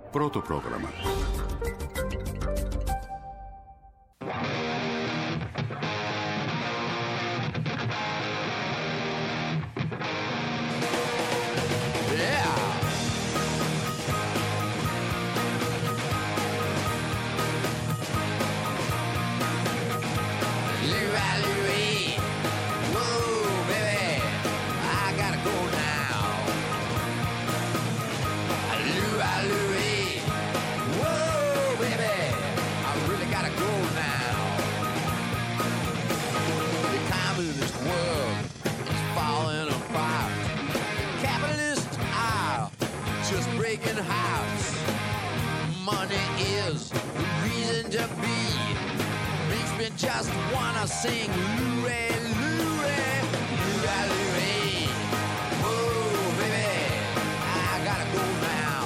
Πρώτο πρόγραμμα. Just wanna sing Louie, Louie, Louie, Louie. Whoa, baby, I gotta go now.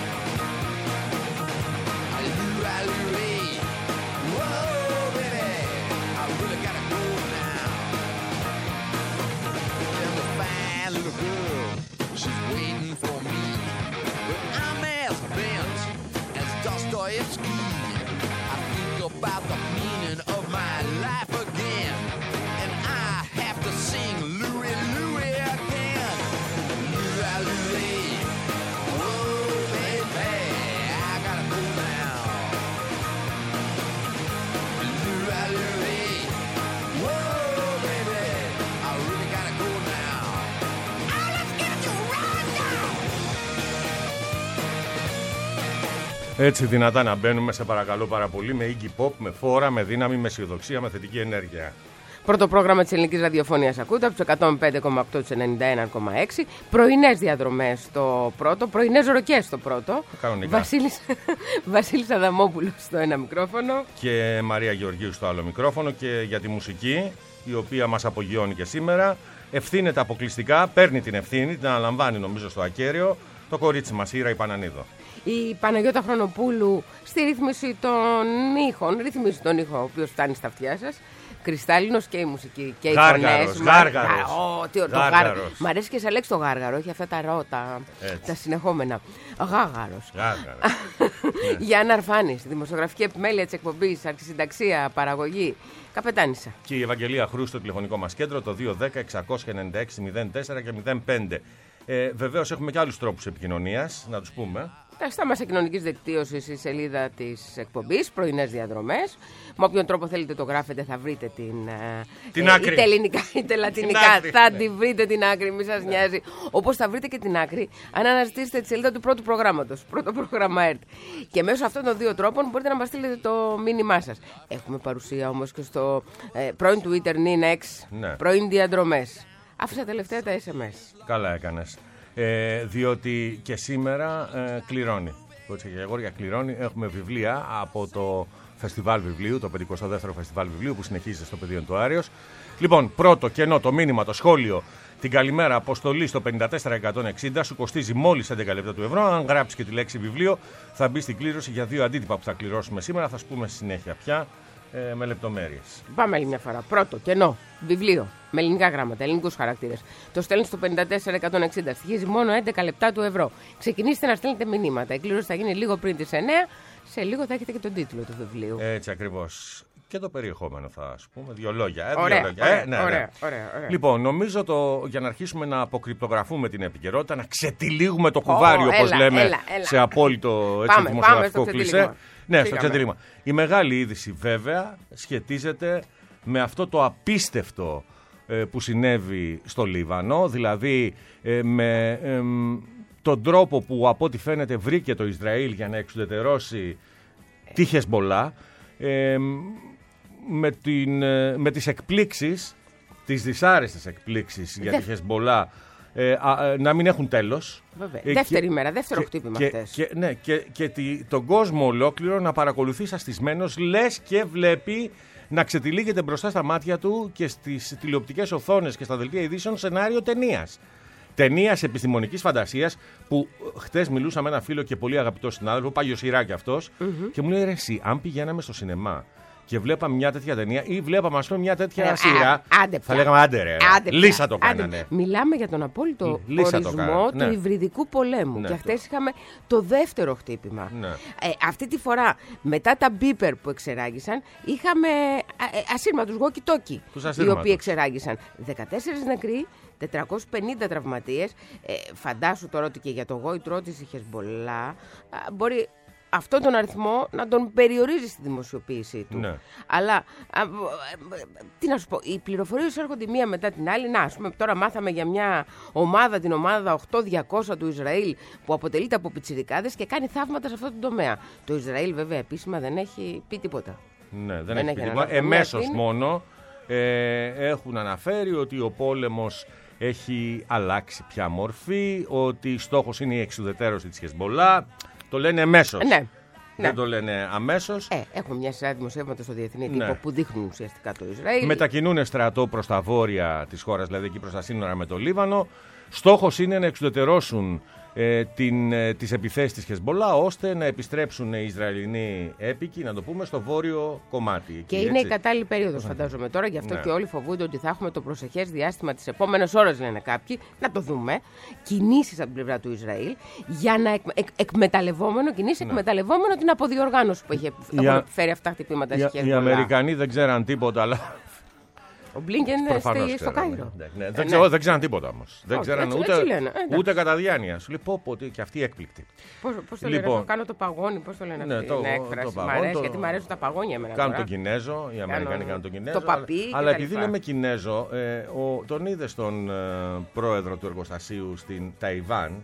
Louie, Louie. Whoa, baby, I really gotta go now. There's a fine little girl, she's waiting for me. But I'm as bent as Dostoevsky. I think about the meaning of my life again, and I have to sing Louie, Louie again. Louie, Louie, whoa, baby, I gotta go now. Louie, Louie, whoa, baby, I really gotta go now. Oh, let's get you right now. Έτσι δυνατά να μπαίνουμε, σε παρακαλώ πάρα πολύ, με Iggy Pop, με φόρα, με δύναμη, με αισιοδοξία, με θετική ενέργεια. Πρώτο πρόγραμμα της ελληνικής ραδιοφωνίας ακούτε από τους 105,8 του 91,6. Πρωινές διαδρομές στο πρώτο, πρωινές ροκές στο πρώτο. Κανονικά. Βασίλης Αδαμόπουλος στο ένα μικρόφωνο. Και Μαρία Γεωργίου στο άλλο μικρόφωνο. Και για τη μουσική, η οποία μας απογειώνει και σήμερα, ευθύνεται αποκλειστικά, παίρνει την ευθύνη, την αναλαμβάνει νομίζω στο ακέραιο, το κορίτσι μας, η Ήρα η Πανανίδο. Η Παναγιώτα Χρονοπούλου στη ρύθμιση των ήχων, ρυθμίζει τον ήχο ο οποίος φτάνει στα αυτιά σας. Κρυστάλλινος και η μουσική και οι φωνές. Γάργαρος. Μ' αρέσει και σε λέξη το γάργαρο, όχι αυτά τα ρώτα, τα συνεχόμενα. Γάγαρος. Γιάννα Αρφάνης, δημοσιογραφική επιμέλεια της εκπομπής, αρχισυνταξία, παραγωγή. Καπετάνισσα. Και η Ευαγγελία Χρού στο τηλεφωνικό μας κέντρο, το 210-696-04 και 05. Βεβαίως έχουμε και άλλους τρόπους επικοινωνίας, να τους πούμε. Στα μέσα κοινωνικής δικτύωσης, η σελίδα της εκπομπής, πρωινές διαδρομές. Με όποιον τρόπο θέλετε το γράφετε, θα βρείτε την άκρη. Είτε ελληνικά είτε λατινικά. Θα τη βρείτε την άκρη, μη σας νοιάζει. Όπως θα βρείτε και την άκρη, αν αναζητήσετε τη σελίδα του πρώτου προγράμματος. Πρώτο πρόγραμμα ΕΡΤ. Και μέσω αυτών των δύο τρόπων μπορείτε να μας στείλετε το μήνυμά σας. Έχουμε παρουσία όμως και στο πρώην Twitter, Ninex, πρώην διαδρομές. Άφησα τελευταία τα SMS. Καλά έκανες. Διότι και σήμερα κληρώνει. Κότσε και αγόρια, κληρώνει. Έχουμε βιβλία από το Φεστιβάλ Βιβλίου, το 52ο Φεστιβάλ Βιβλίου που συνεχίζεται στο πεδίο του Άριος. Λοιπόν, πρώτο κενό, το μήνυμα, το σχόλιο, την καλημέρα, αποστολή στο 54160 σου κοστίζει μόλις 11 λεπτά του ευρώ. Αν γράψεις και τη λέξη βιβλίο, θα μπει στην κλήρωση για 2 αντίτυπα που θα κληρώσουμε σήμερα. Θα σου πούμε στη συνέχεια πια. Με λεπτομέρειες. Πάμε άλλη μια φορά. Πρώτο, κενό, βιβλίο, με ελληνικά γράμματα, ελληνικούς χαρακτήρες. Το στέλνει στο 54160. Στοιχίζει μόνο 11 λεπτά του ευρώ. Ξεκινήστε να στέλνετε μηνύματα. Η κλήρωση θα γίνει λίγο πριν τις 9. Σε λίγο θα έχετε και τον τίτλο του βιβλίου. Έτσι ακριβώς. Και το περιεχόμενο θα σου πούμε. Δύο λόγια. Ωραία. Λοιπόν, νομίζω για να αρχίσουμε να αποκρυπτογραφούμε την επικαιρότητα, να ξετυλίγουμε το κουβάρι, όπως λέμε, σε απόλυτο δημοσιογραφικό κλισέ. Ναι, στο ξετυλίγμα. Η μεγάλη είδηση βέβαια σχετίζεται με αυτό το απίστευτο που συνέβη στο Λίβανο, δηλαδή με τον τρόπο που από ό,τι φαίνεται βρήκε το Ισραήλ για να εξουδετερώσει τη Χεσμπολά, με τις εκπλήξεις, τις δυσάρεστες εκπλήξεις για τη Χεσμπολά να μην έχουν τέλος. Δεύτερη μέρα, δεύτερο χτύπημα χτες. Και τον κόσμο ολόκληρο να παρακολουθεί σαστισμένος, λες και βλέπει να ξετυλίγεται μπροστά στα μάτια του και στις τηλεοπτικές οθόνες και στα δελτία ειδήσεων σενάριο ταινίας. Ταινίας επιστημονικής φαντασίας που χτες μιλούσα με ένα φίλο και πολύ αγαπητό συνάδελφο, Πάγιο Σιράκη αυτός, και μου λέει: ρε εσύ, αν πηγαίναμε στο σινεμά και βλέπαμε μια τέτοια ταινία ή βλέπαμε, ας πούμε, μια τέτοια σειρά. Θα λέγαμε άντε ρε. Λύσα το κάνανε. Μιλάμε για τον απόλυτο ορισμό του υβριδικού πολέμου. Ναι, και χτες είχαμε το δεύτερο χτύπημα. Ναι. Αυτή τη φορά, μετά τα μπίπερ που εξεράγησαν, είχαμε ασύρματους walkie-talkie, οι οποίοι εξεράγησαν 14 νεκροί, 450 τραυματίες. Φαντάσου τώρα ότι και για το γόητρό της η Χεσμπολά μπορεί αυτόν τον αριθμό να τον περιορίζει στη δημοσιοποίησή του. Ναι. Αλλά, τι να σου πω, οι πληροφορίες έρχονται μία μετά την άλλη. Να, ας πούμε, τώρα μάθαμε για μια ομάδα, την ομάδα 8200 του Ισραήλ, που αποτελείται από πιτσιρικάδες και κάνει θαύματα σε αυτό το τομέα. Το Ισραήλ βέβαια επίσημα δεν έχει πει τίποτα. Ναι, δεν έχει πει τίποτα. Εμέσως μόνο έχουν αναφέρει ότι ο πόλεμος έχει αλλάξει πια μορφή, ότι στόχος είναι η εξουδετερώση της Χεσμπολά. Το λένε εμέσως. Ναι. Δεν το λένε αμέσως. Έχουμε μια σειρά δημοσιεύματα στο διεθνή τύπο που δείχνουν ουσιαστικά το Ισραήλ. Μετακινούν στρατό προς τα βόρεια της χώρας, δηλαδή εκεί προς τα σύνορα με το Λίβανο. Στόχος είναι να εξουδετερώσουν τις επιθέσεις της Χεσμπολά, ώστε να επιστρέψουν οι Ισραηλινοί έπικοι, να το πούμε, στο βόρειο κομμάτι. Εκεί, και είναι η κατάλληλη περίοδος, φαντάζομαι τώρα, γι' αυτό και όλοι φοβούνται ότι θα έχουμε το προσεχές διάστημα, τις επόμενες ώρες, λένε κάποιοι, να το δούμε, κινήσεις από την πλευρά του Ισραήλ, για να εκμεταλλευόμενο την αποδιοργάνωση που έχει φέρει αυτά τα χτυπήματα στη Χεσμπολά. Οι Αμερικανοί δεν ξέραν τίποτα, αλλά. Ο Μπλίνκεν στο Κάιρο. Δεν ξέραν τίποτα όμως. Δεν ξέραν ούτε κατά διάνοια. Σου λέει πω και αυτή έκπληκτη. Πώς το λένε, το κάνω το παγόνι, πώς το λένε αυτή την έκφραση. Μ' αρέσει, γιατί μου αρέσουν τα παγόνια εμένα. Κάνουν τον Κινέζο, οι Αμερικανοί κάνουν τον Κινέζο. Το παπί. Αλλά επειδή λέμε Κινέζο, τον είδες τον πρόεδρο του εργοστασίου στην Ταϊβάν.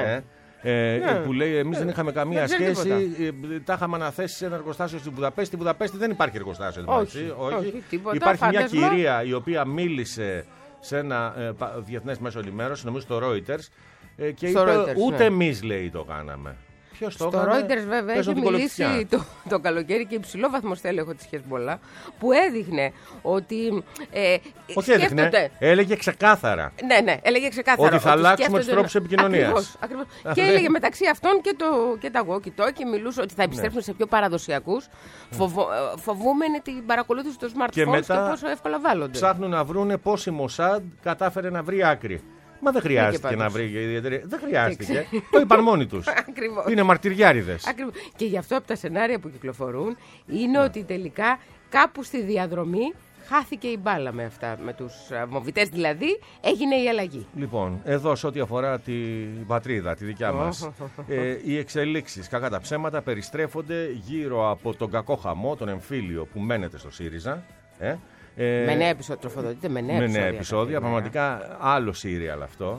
Που λέει εμείς δεν είχαμε καμία σχέση, τα είχαμε αναθέσει σε ένα εργοστάσιο στη Βουδαπέστη. Στη Βουδαπέστη δεν υπάρχει εργοστάσιο. Όχι, υπάρχει μια κυρία η οποία μίλησε σε ένα διεθνές μέσο ενημέρωσης, νομίζω το Reuters, και είπε ούτε εμείς, λέει, το κάναμε. Στο Reuters βέβαια έχει μιλήσει το καλοκαίρι και υψηλό βαθμό στέλεχο της Χεσμπολά, που έδειχνε ότι. Όχι έδειχνε, έλεγε ξεκάθαρα. Ναι, έλεγε ξεκάθαρα. Ότι θα αλλάξουμε τους τρόπους επικοινωνίας. Ακριβώς. Και έλεγε μεταξύ αυτών και τα walkie-talkie, μιλούσε ότι θα επιστρέψουν σε πιο παραδοσιακούς, φοβούμενοι την παρακολούθηση των smartphones και πόσο εύκολα βάλλονται. Ψάχνουν να βρούνε πώς η Μοσάντ κατάφερε να βρει άκρη. Μα δεν χρειάστηκε να βρει ιδιαίτερη. Δεν χρειάστηκε. Το είπαν μόνοι τους. Είναι μαρτυριάριδες. Και γι' αυτό από τα σενάρια που κυκλοφορούν είναι ότι τελικά κάπου στη διαδρομή χάθηκε η μπάλα με αυτά, με τους μοβιτές δηλαδή, έγινε η αλλαγή. Λοιπόν, εδώ σε ό,τι αφορά την πατρίδα, τη δικιά μας, οι εξελίξεις, κακά τα ψέματα, περιστρέφονται γύρω από τον κακό χαμό, τον εμφύλιο που μένεται στο ΣΥΡΙΖΑ. Με νέα επεισόδια, τροφοδοτείται με νέα επεισόδια. Πραγματικά άλλο σύριαλ αυτό.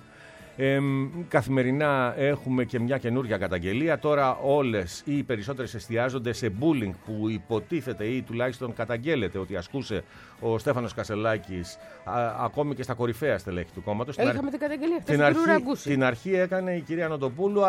Καθημερινά έχουμε και μια καινούργια καταγγελία. Τώρα όλες ή οι περισσότερες εστιάζονται σε bullying που υποτίθεται ή τουλάχιστον καταγγέλλεται ότι ασκούσε ο Στέφανος Κασελάκης ακόμη και στα κορυφαία στελέχη του κόμματος. Είχαμε την καταγγελία χθες. Την αρχή έκανε η κυρία Νοτοπούλου,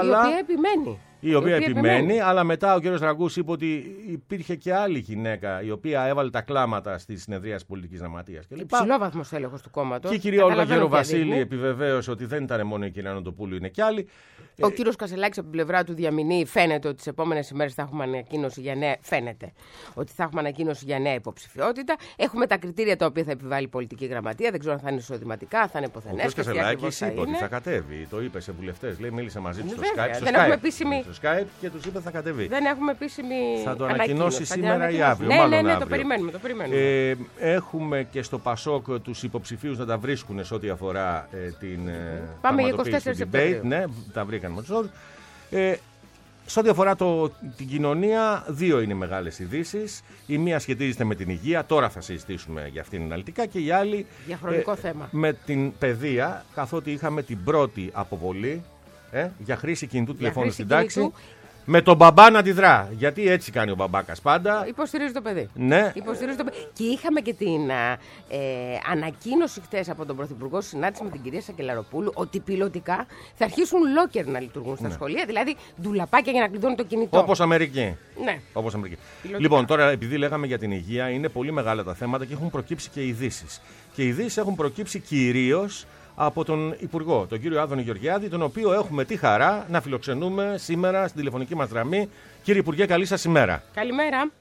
η οποία επιμένει. Αλλά μετά ο κύριος Ραγκούς είπε ότι υπήρχε και άλλη γυναίκα η οποία έβαλε τα κλάματα στη συνεδρία της πολιτικής γραμματείας. Υψηλόβαθμος έλεγχος του κόμματος. Και η κυρία Όλγα Γεροβασίλη επιβεβαίωσε ότι δεν ήταν μόνο η κυρία Νοτοπούλου, είναι κι άλλοι. Ο κύριος Κασελάκης από την πλευρά του διαμηνεί, φαίνεται ότι τις επόμενες ημέρες θα έχουμε ανακοίνωση για νέα. Φαίνεται ότι θα έχουμε ανακοίνωση για νέα υποψηφιότητα. Έχουμε τα κριτήρια τα οποία θα επιβάλλει η πολιτική γραμματεία. Δεν ξέρω αν θα είναι εισοδηματικά, θα είναι υποθενές. Ο κύριος Κασελάκης είπε ότι θα κατέβει. Το είπε σε βουλευτές. Λέει, μίλησε μαζί του στο Skype. Δεν έχουμε επίσημη. Στο Skype και τους είπε θα κατέβει. Δεν έχουμε επίσημη. Θα το ανακοινώσει σήμερα ή αύριο. Ναι, το περιμένουμε. Έχουμε και στο Πασόκ τους υποψηφίους να τα βρίσκουν σε ό,τι αφορά την. Πάμε για 24 Σεπτεμβρίου. Ναι, τα βρήκαν με τους όρους. Σε ό,τι αφορά την κοινωνία, δύο είναι μεγάλες ειδήσεις. Η μία σχετίζεται με την υγεία, τώρα θα συζητήσουμε για αυτήν αναλυτικά, και η άλλη θέμα. Με την παιδεία, καθότι είχαμε την πρώτη αποβολή για χρήση κινητού τηλεφώνου στην τάξη. Με τον μπαμπά να αντιδρά. Γιατί έτσι κάνει ο μπαμπάκας πάντα. Υποστηρίζει το παιδί. Ναι. Και είχαμε και την ανακοίνωση χτες από τον Πρωθυπουργό, συνάντηση με την κυρία Σακελαροπούλου, ότι πιλωτικά θα αρχίσουν locker να λειτουργούν στα σχολεία. Δηλαδή ντουλαπάκια για να κλειδώνουν το κινητό. Όπως Αμερική. Ναι. Όπως Αμερική. Λοιπόν, τώρα επειδή λέγαμε για την υγεία, είναι πολύ μεγάλα τα θέματα και έχουν προκύψει και ειδήσεις. Και οι ειδήσεις έχουν προκύψει κυρίως από τον Υπουργό, τον κύριο Άδωνη Γεωργιάδη, τον οποίο έχουμε τη χαρά να φιλοξενούμε σήμερα στην τηλεφωνική μας γραμμή. Κύριε Υπουργέ, καλή σας ημέρα. Καλημέρα.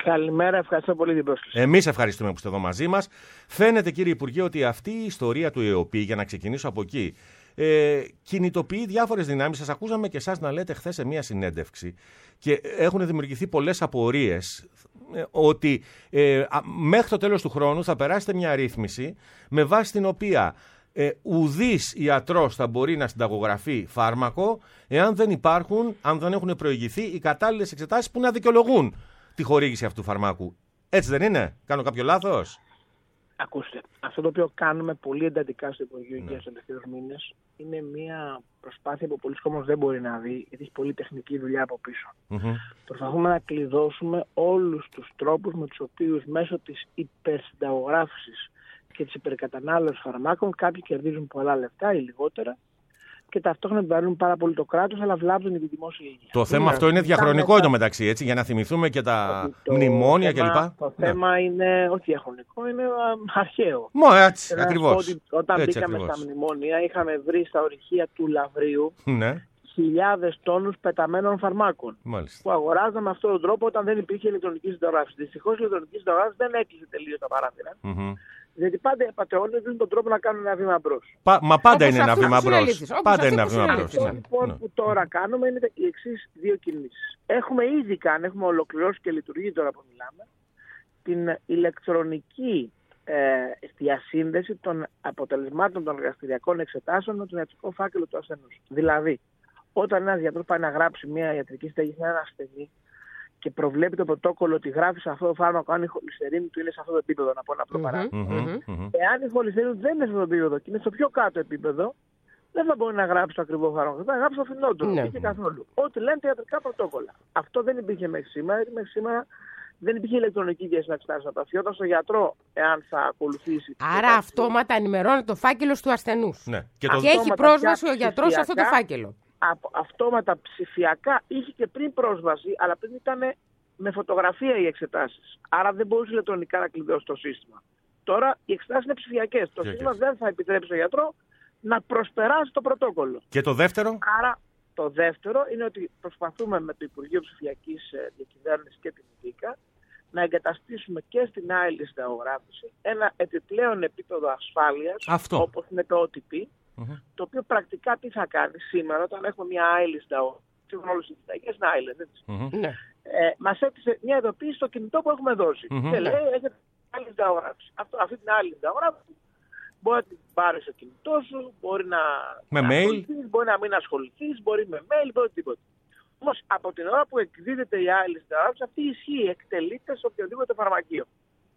Καλημέρα, ευχαριστώ πολύ την πρόσκληση. Εμείς ευχαριστούμε που είστε εδώ μαζί μας. Φαίνεται, κύριε Υπουργέ, ότι αυτή η ιστορία του ΕΟΠΗ, για να ξεκινήσω από εκεί, κινητοποιεί διάφορες δυνάμεις. Σας ακούσαμε και εσάς να λέτε χθες σε μία συνέντευξη και έχουν δημιουργηθεί πολλές απορίες ότι μέχρι το τέλος του χρόνου θα περάσετε μια ρύθμιση με βάση την οποία ουδής ιατρός θα μπορεί να συνταγογραφεί φάρμακο εάν δεν έχουν προηγηθεί οι κατάλληλες εξετάσεις που να δικαιολογούν τη χορήγηση αυτού του φαρμάκου. Έτσι δεν είναι? Κάνω κάποιο λάθος? Ακούστε, αυτό το οποίο κάνουμε πολύ εντατικά στο Υπουργείο Υγείας στους τελευταίους μήνες είναι μια προσπάθεια που πολλοί κόσμος δεν μπορεί να δει, γιατί έχει πολύ τεχνική δουλειά από πίσω. Προσπαθούμε να κλειδώσουμε όλους τους τρόπους με τους οποίους μέσω της υπερσυνταγογράφησης και της υπερκατανάλωσης φαρμάκων κάποιοι κερδίζουν πολλά λεφτά ή λιγότερα και ταυτόχρονα επιβαρύνουν πάρα πολύ το κράτος, αλλά βλάπτουν τη δημόσια υγεία. Το θέμα αυτό είναι διαχρονικό εντωμεταξύ, έτσι, για να θυμηθούμε και τα μνημόνια κλπ. Το θέμα είναι όχι διαχρονικό, είναι αρχαίο. Έτσι, ακριβώς. Όταν μπήκαμε στα μνημόνια, είχαμε βρει στα ορυχεία του Λαβρίου χιλιάδες τόνους πεταμένων φαρμάκων. Μάλιστα. Που αγοράζαμε με αυτόν τον τρόπο όταν δεν υπήρχε ηλεκτρονική συνταγογράφηση. Δυστυχώς η ηλεκτρονική συνταγογράφηση δεν έκλεισε τελείως τα παράθυρα. Γιατί πάντα οι απατεώνες δίνουν τον τρόπο να κάνουν ένα βήμα μπρος. Μα πάντα είναι ένα βήμα μπρος. Πάντα είναι ένα βήμα μπρος. Αυτό λοιπόν που τώρα κάνουμε είναι οι εξής δύο κινήσεις. Έχουμε ήδη κάνει, έχουμε ολοκληρώσει και λειτουργεί τώρα που μιλάμε, την ηλεκτρονική διασύνδεση των αποτελεσμάτων των εργαστηριακών εξετάσεων με τον ιατρικό φάκελο του ασθενούς. Δηλαδή, όταν ένας γιατρός πάει να γράψει μια ιατρική συνταγή σε έναν ασθενή και προβλέπει το πρωτόκολλο ότι γράφει σε αυτό το φάρμακο αν η χολυστερίνη του είναι σε αυτό το επίπεδο, να πω ένα απλό παράδειγμα. Εάν η χολυστερίνη δεν είναι σε αυτό το επίπεδο και είναι στο πιο κάτω επίπεδο, δεν θα μπορεί να γράψει το ακριβό φάρμακο. Θα γράψει το φθηνότερο. Και καθόλου. Ό,τι λένε τα ιατρικά πρωτόκολλα. Αυτό δεν υπήρχε μέχρι σήμερα, γιατί μέχρι σήμερα δεν υπήρχε ηλεκτρονική διασύνδεση. Θα αφιόταν στο γιατρό εάν θα ακολουθήσει. Άρα αυτόματα ενημερώνει το φάκελο του ασθενούς. Ναι. Και έχει πρόσβαση ο γιατρός σε αυτό το φάκελο. Αυτόματα ψηφιακά είχε και πριν πρόσβαση, αλλά πριν ήταν με φωτογραφία οι εξετάσεις. Άρα δεν μπορούσε ηλεκτρονικά να κλειδώσει το σύστημα. Τώρα οι εξετάσεις είναι ψηφιακές. Το σύστημα δεν θα επιτρέψει στον γιατρό να προσπεράσει το πρωτόκολλο. Και το δεύτερο? Άρα το δεύτερο είναι ότι προσπαθούμε με το Υπουργείο Ψηφιακής Διακυβέρνησης και την ΔΙΚΑ να εγκαταστήσουμε και στην άειλη συνταγογράφηση ένα επιπλέον επίπεδο ασφάλειας, όπως είναι το OTP, το οποίο πρακτικά τι θα κάνει σήμερα όταν έχουμε μια άειλη συνταγογράφηση, σύμφωνα όλες τις συνταγές είναι άειλες, έτσι. Μας έπεισε μια ειδοποίηση στο κινητό που έχουμε δώσει. Και λέει, έχετε άλλη συνταγογράφηση. Αυτή την άλλη συνταγογράφηση μπορεί να την πάρει στο κινητό σου, μπορεί να ασχοληθείς, μπορεί να μην ασχοληθείς, μπορεί με mail, μπορεί τίποτα. Όμως από την ώρα που εκδίδεται η άλλη συνταγογράφηση, αυτή ισχύει, εκτελείται σε οποιοδήποτε φαρμακείο.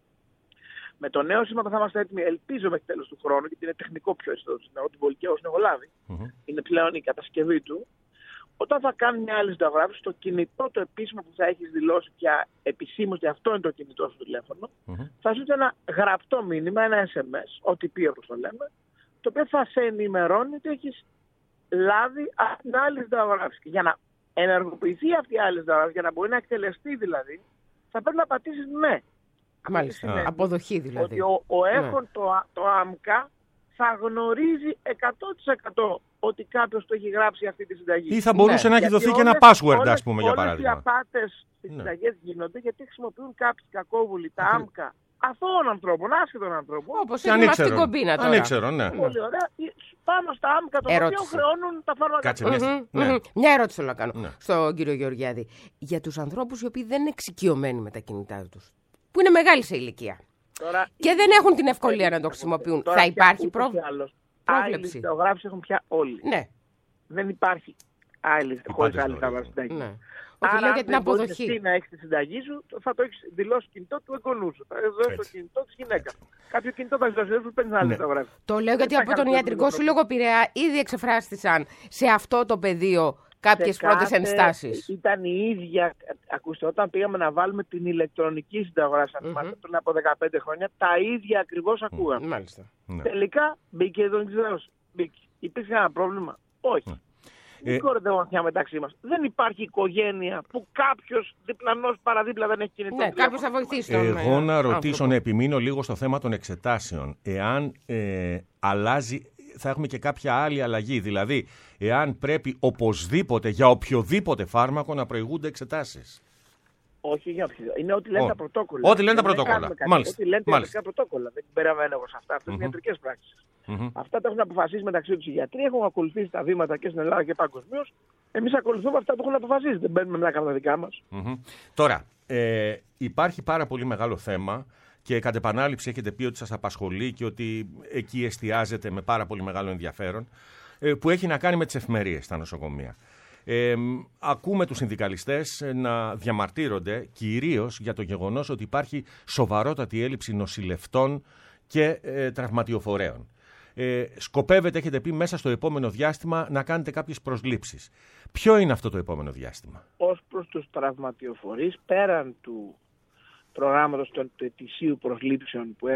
Με το νέο σύστημα θα είμαστε έτοιμοι, ελπίζω μέχρι τέλος του χρόνου, γιατί είναι τεχνικό πιο αισθητό, ότι μπορεί και όσοι έχω λάβει, είναι πλέον η κατασκευή του. Όταν θα κάνει μια άλλη συνταγογράφηση, το κινητό το επίσημο που θα έχεις δηλώσει πια επισήμως ότι αυτό είναι το κινητό σου τηλέφωνο, θα σου ένα γραπτό μήνυμα, ένα SMS, OTP όπως το λέμε, το οποίο θα σε ενημερώνει ότι έχεις λάβει αυτή την άλλη συνταγογράφηση. Και για να ενεργοποιηθεί αυτή η άλλη συνταγογράφηση, για να μπορεί να εκτελεστεί δηλαδή, θα πρέπει να πατήσεις ναι. Μάλιστα, αποδοχή δηλαδή. Ότι ο έχων το ΆΜΚΑ θα γνωρίζει 100% ότι κάποιος το έχει γράψει αυτή τη συνταγή. Ή θα μπορούσε να έχει δοθεί και ένα password, ας πούμε, για παράδειγμα. Όλες οι απάτες στις συνταγές γίνονται γιατί χρησιμοποιούν κάποιοι κακόβουλοι τα ΆΜΚΑ αθώων ανθρώπων, άσχετων ανθρώπων. Όπως είναι στην κομπίνα τώρα. Ανήξερον, ναι. Πολύ ωραία. Πάνω στα ΆΜΚΑ των οποίων χρεώνουν τα φάρμακα. Μια ερώτηση θέλω να κάνω στον κύριο Γεωργιάδη. Για τους ανθρώπους οι οποίοι δεν είναι εξοικειωμένοι με τα κινητά τους, που είναι μεγάλη σε ηλικία και δεν έχουν την ευκολία να το χρησιμοποιούν, θα υπάρχει πρόβλεψη? Άλλη συνταγογράφηση έχουν πια όλοι. Ναι. Δεν υπάρχει άλλη χωρίς άλλη συνταγή. Ναι. Άρα για την αποδοχή. Εσύ να έχεις τη συνταγή σου, θα το έχεις δηλώσει κινητό του εγγονού σου. Θα δώσει το κινητό της γυναίκας. Κάποιο κινητό θα δηλώσει, δεν σου παίρνει άλλη συνταγογράφηση. Το λέω γιατί από τον Ιατρικό Σύλλογο Πειραιά ήδη εξεφράστησαν σε αυτό το πεδίο κάποιες πρώτες ενστάσεις. Ήταν η ίδια. Ακούστε, όταν πήγαμε να βάλουμε την ηλεκτρονική συνταγογράφηση, πριν από 15 χρόνια, τα ίδια ακριβώς ακούγαμε. Μάλιστα. Τελικά μπήκε η ηλεκτρονική συνταγογράφηση. Υπήρχε ένα πρόβλημα? Όχι. Μην κοροϊδευόμαστε μεταξύ μας. Δεν υπάρχει οικογένεια που κάποιος διπλανός παραδίπλα δεν έχει κινητό. Ναι, κάποιος θα βοηθήσει. Εγώ να ρωτήσω, να επιμείνω λίγο στο θέμα των εξετάσεων. Εάν αλλάζει, θα έχουμε και κάποια άλλη αλλαγή. Δηλαδή, εάν πρέπει οπωσδήποτε για οποιοδήποτε φάρμακο να προηγούνται εξετάσεις. Όχι για όποιον. Είναι ό,τι λένε τα πρωτόκολλα. Ό,τι λένε τα πρωτόκολλα. Μάλιστα. Ό,τι λένε τα ιατρικά πρωτόκολλα. Δεν περαβαίνω εγώ σε αυτά. Αυτές είναι ιατρικές πράξεις. Αυτά τα έχουν αποφασίσει μεταξύ τους οι γιατροί. Έχουν ακολουθήσει τα βήματα και στην Ελλάδα και παγκοσμίως. Εμείς ακολουθούμε αυτά που έχουν αποφασίσει. Δεν μπαίνουμε να κάνουμε τα δικά μας. Τώρα, υπάρχει πάρα πολύ μεγάλο θέμα και κατ' επανάληψη έχετε πει ότι σας απασχολεί και ότι εκεί εστιάζετε με πάρα πολύ μεγάλο ενδιαφέρον, που έχει να κάνει με τις εφημερίες στα νοσοκομεία. Ακούμε τους συνδικαλιστές να διαμαρτύρονται κυρίως για το γεγονός ότι υπάρχει σοβαρότατη έλλειψη νοσηλευτών και τραυματιοφορέων. Σκοπεύετε, έχετε πει, μέσα στο επόμενο διάστημα να κάνετε κάποιες προσλήψεις. Ποιο είναι αυτό το επόμενο διάστημα? Ως προς τους τραυματιοφορείς, πέραν του προγράμματος των ετησίου προσλήψεων που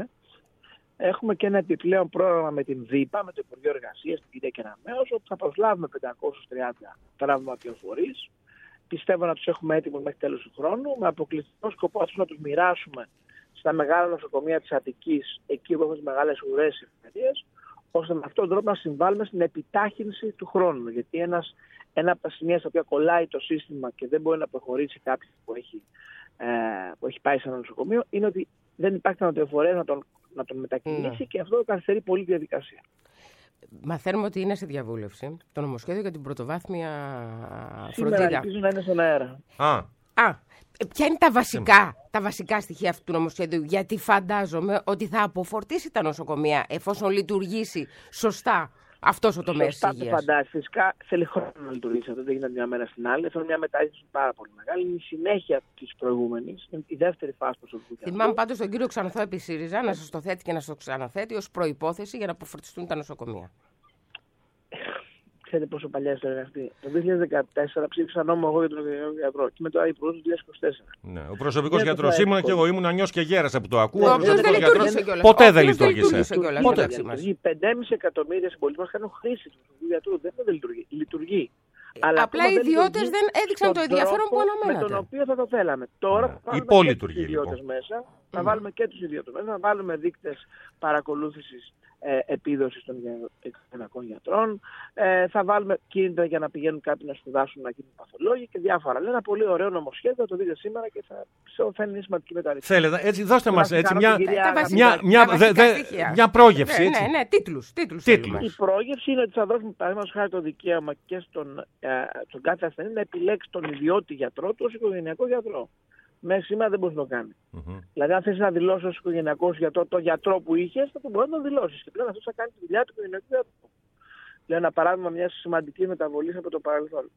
έχουμε και ένα επιπλέον πρόγραμμα με την ΔΥΠΑ, με το Υπουργείο Εργασίας, την κυρία Κεραμέως, όπου θα προσλάβουμε 530 τραυματιοφορείς. Πιστεύω να τους έχουμε έτοιμους μέχρι τέλος του χρόνου, με αποκλειστικό σκοπό αυτούς να τους μοιράσουμε στα μεγάλα νοσοκομεία της Αττικής, εκεί που έχουν τις μεγάλες ουρές εφημερίες, ώστε με αυτόν τον τρόπο να συμβάλλουμε στην επιτάχυνση του χρόνου. Γιατί ένα από τα σημεία στα οποία κολλάει το σύστημα και δεν μπορεί να προχωρήσει κάποιος που έχει πάει σε ένα νοσοκομείο, είναι ότι δεν υπάρχει τραυματιοφορέας να τον μετακινήσει και αυτό καθυστερεί πολύ τη διαδικασία. Μαθαίνουμε ότι είναι σε διαβούλευση το νομοσχέδιο για την πρωτοβάθμια φροντίδα. Σήμερα ελπίζω να είναι στον αέρα. Ποια είναι τα βασικά στοιχεία αυτού του νομοσχέδιου? Γιατί φαντάζομαι ότι θα αποφορτήσει τα νοσοκομεία εφόσον λειτουργήσει σωστά αυτός ο τομέας της υγείας. Σωστά το φαντάζεσαι. Φυσικά θέλει χρόνο να λειτουργήσει αυτό, δεν γίνεται μια μέρα στην άλλη. Αυτό είναι μια μεταρρύθμιση πάρα πολύ μεγάλη. Είναι η συνέχεια της προηγούμενης. Είναι η δεύτερη φάση του προσωπικού. Θυμάμαι πάντως τον κύριο Ξανθό επί ΣΥΡΙΖΑ να σας το θέτει και να σας το ξαναθέτει ως προϋπόθεση για να αποφορτιστούν τα νοσοκομεία. Ξέρετε πόσο παλιά ιστορία είναι αυτή? Το 2014 ψήφισα νόμο εγώ για τον οικογενειακό γιατρό και μετά υπουργός του 2024. Ναι, ο προσωπικός γιατρός ήμουν και εγώ ήμουν νιός και γέρασα που το ακούω. Ποτέ δεν λειτουργήσε. 5,5 εκατομμύρια συμπολίτες μας κάνουν χρήση του προσωπικού γιατρού. Δεν λειτουργεί. Απλά οι ιδιώτες δεν έδειξαν το ενδιαφέρον που αναμένατε. Με τον οποίο θα το θέλαμε. Τώρα θα βάλουμε και τους ιδιώτες μέσα. Θα βάλουμε και τους ιδιώτες μέσα. Θα βάλουμε δείκτες παρακολούθησης επίδοσης των οικογενειακών γιατρών. Θα βάλουμε κίνητρα για να πηγαίνουν κάποιοι να σπουδάσουν, να γίνουν παθολόγοι και διάφορα. Λέει ένα πολύ ωραίο νομοσχέδιο, θα το δείτε σήμερα και θα είναι σημαντική μεταρρύθμιση. Θέλετε, έτσι, δώστε μας μια πρόγευση. Ναι, τίτλους. Η πρόγευση είναι ότι θα δώσουμε παραδείγματος χάρη το δικαίωμα και στον κάθε ασθενή να επιλέξει τον ιδιώτη γιατρό του ως οικογενειακό γιατρό. Μέχρι σήμερα δεν μπορεί να το κάνει. Δηλαδή, αν θες να δηλώσει ως οικογενειακός γιατρό το γιατρό που είχες, θα μπορεί να το δηλώσεις. Και πλέον αυτό θα κάνει τη δουλειά του οικογενειακού γιατρού. Λέω ένα παράδειγμα μιας σημαντικής μεταβολής από το παρελθόν.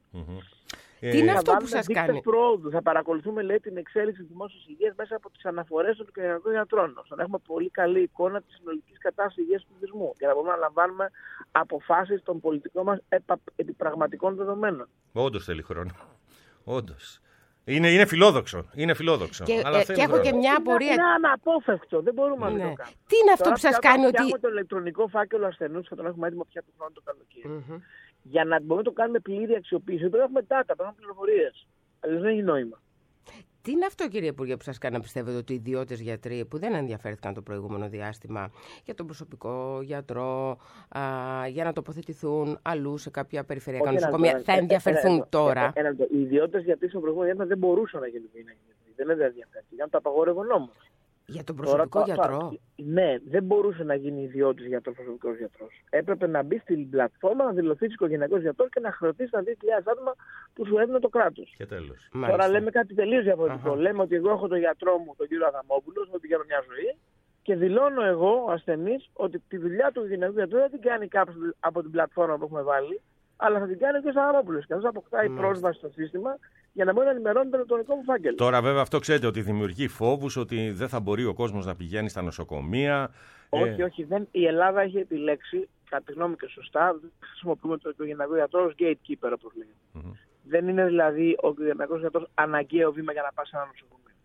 Τι είναι αυτό που σας κάνει? Προόδου. Θα παρακολουθούμε, λέει, την εξέλιξη της δημόσιας υγείας μέσα από τις αναφορές των οικογενειακών γιατρών. Ώστε να έχουμε πολύ καλή εικόνα της συνολικής κατάστασης υγείας του πληθυσμού και να μπορούμε να λαμβάνουμε αποφάσεις των πολιτικών μας επί πραγματικών δεδομένων. Όντως θέλει χρόνο. Όντως. Είναι φιλόδοξο. Και έχω και μια απορία. Είναι αναπόφευκτο. Δεν μπορούμε να το κάνουμε. Τι είναι αυτό που σας κάνει ότι. Έχουμε το ηλεκτρονικό φάκελο ασθενούς, θα τον έχουμε έτοιμο πια του χρόνου το καλοκαίρι. Για να μπορούμε να το κάνουμε πλήρη αξιοποίηση, πρέπει να έχουμε data, πρέπει να έχουμε πληροφορίες. Αλλιώς δεν έχει νόημα. Τι είναι αυτό, κύριε Υπουργέ, που σας κάνει να πιστεύετε ότι οι ιδιώτες γιατροί που δεν ενδιαφέρθηκαν το προηγούμενο διάστημα για τον προσωπικό γιατρό, για να τοποθετηθούν αλλού σε κάποια περιφερειακά νοσοκομεία, θα ενδιαφερθούν τώρα? Οι ιδιώτες γιατροί στο προηγούμενο διάστημα δεν μπορούσαν να γίνουν γιατροί. Δεν ενδιαφέρθηκαν. Για να το απαγόρευε ο νόμος. Για τον προσωπικό γιατρό? Ναι, δεν μπορούσε να γίνει ιδιώτης γιατρός, προσωπικός γιατρός. Έπρεπε να μπει στην πλατφόρμα, να δηλωθεί οικογενειακός γιατρός και να χρεωθεί στα 2.000 άτομα που σου έδινε το κράτος. Και τέλος. Τώρα λέμε κάτι τελείως διαφορετικό. Λέμε ότι εγώ έχω τον γιατρό μου, τον κύριο Αδαμόπουλο, να πηγαίνω μια ζωή και δηλώνω εγώ, ο ασθενής, ότι τη δουλειά του οικογενειακού γιατρού δεν την κάνει κάποιος από την πλατφόρμα που έχουμε βάλει, αλλά θα την κάνει και ο Αδαμόπουλος. Και αυτό αποκτάει πρόσβαση στο σύστημα για να μπορεί να ενημερώνει το ηλεκτρονικό μου φάκελο. Τώρα, βέβαια, αυτό ξέρετε ότι δημιουργεί φόβους, ότι δεν θα μπορεί ο κόσμος να πηγαίνει στα νοσοκομεία. Όχι. Η Ελλάδα έχει επιλέξει, κατά τη γνώμη και σωστά, χρησιμοποιούμε το οικογενειακό γιατρό ως gatekeeper, όπως λέγεται. Δεν είναι δηλαδή ο οικογενειακός γιατρός αναγκαίο βήμα για να πάει σε ένα νοσοκομείο.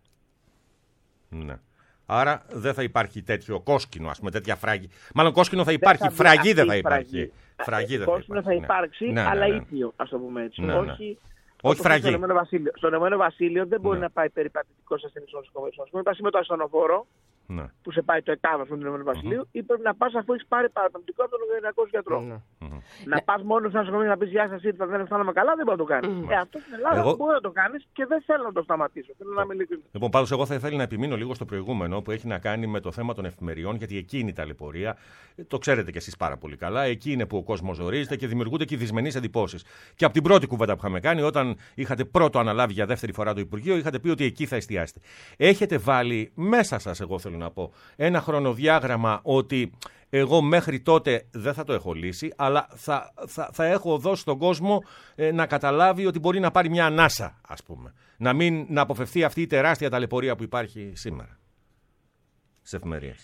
Ναι. Άρα δεν θα υπάρχει τέτοιο κόσκινο, ας πούμε, τέτοια φράγη. Μάλλον κόσκινο θα υπάρχει, φραγή δεν θα υπάρχει. Κόσκινο θα υπάρξει, αλλά ίδιο, ας το πούμε έτσι. Όχι φραγή. Στο Ηνωμένο Βασίλειο δεν μπορεί να πάει περιπατητικός ασθενής στο νοσοκομείο. Υπάρχει με το ασθενοφόρο που σε πάει το εκάβασμα του Ηνωμένου Βασιλείου, ή πρέπει να πας αφού έχεις πάρει παραπλανητικό από τον οικογενειακό γιατρό. Να πας μόνο στο νοσοκομείο να πεις γεια σας, ήρθα, δεν αισθάνομαι καλά, δεν μπορεί να το κάνεις. Αυτό στην Ελλάδα μπορεί να το κάνεις και δεν θέλω να το σταματήσω. Θέλω να είμαι ειλικρινής. Λοιπόν, πάντως, εγώ θα ήθελα να επιμείνω λίγο στο προηγούμενο που έχει να κάνει με το θέμα των εφημεριών, γιατί εκεί είναι η ταλαιπωρία. Το ξέρετε κι εσείς πάρα πολύ καλά. Εκεί είναι που ο κόσμος ζορίζεται και δημιουργούνται και δυσμενείς εντυπώσεις. Και από την πρώτη κουβέντα που είχαμε κάνει, όταν είχατε πρώτο αναλάβει για δεύτερη φορά το Υπουργείο, είχατε πει ότι εκεί θα εστιάσετε. Έχετε βάλει μέσα σας, εγώ θέλω να πω, ένα χρονοδιάγραμμα ότι εγώ μέχρι τότε δεν θα το έχω λύσει, αλλά θα έχω δώσει στον κόσμο να καταλάβει ότι μπορεί να πάρει μια ανάσα, ας πούμε. Να αποφευθεί αυτή η τεράστια ταλαιπωρία που υπάρχει σήμερα στις εφημερίες.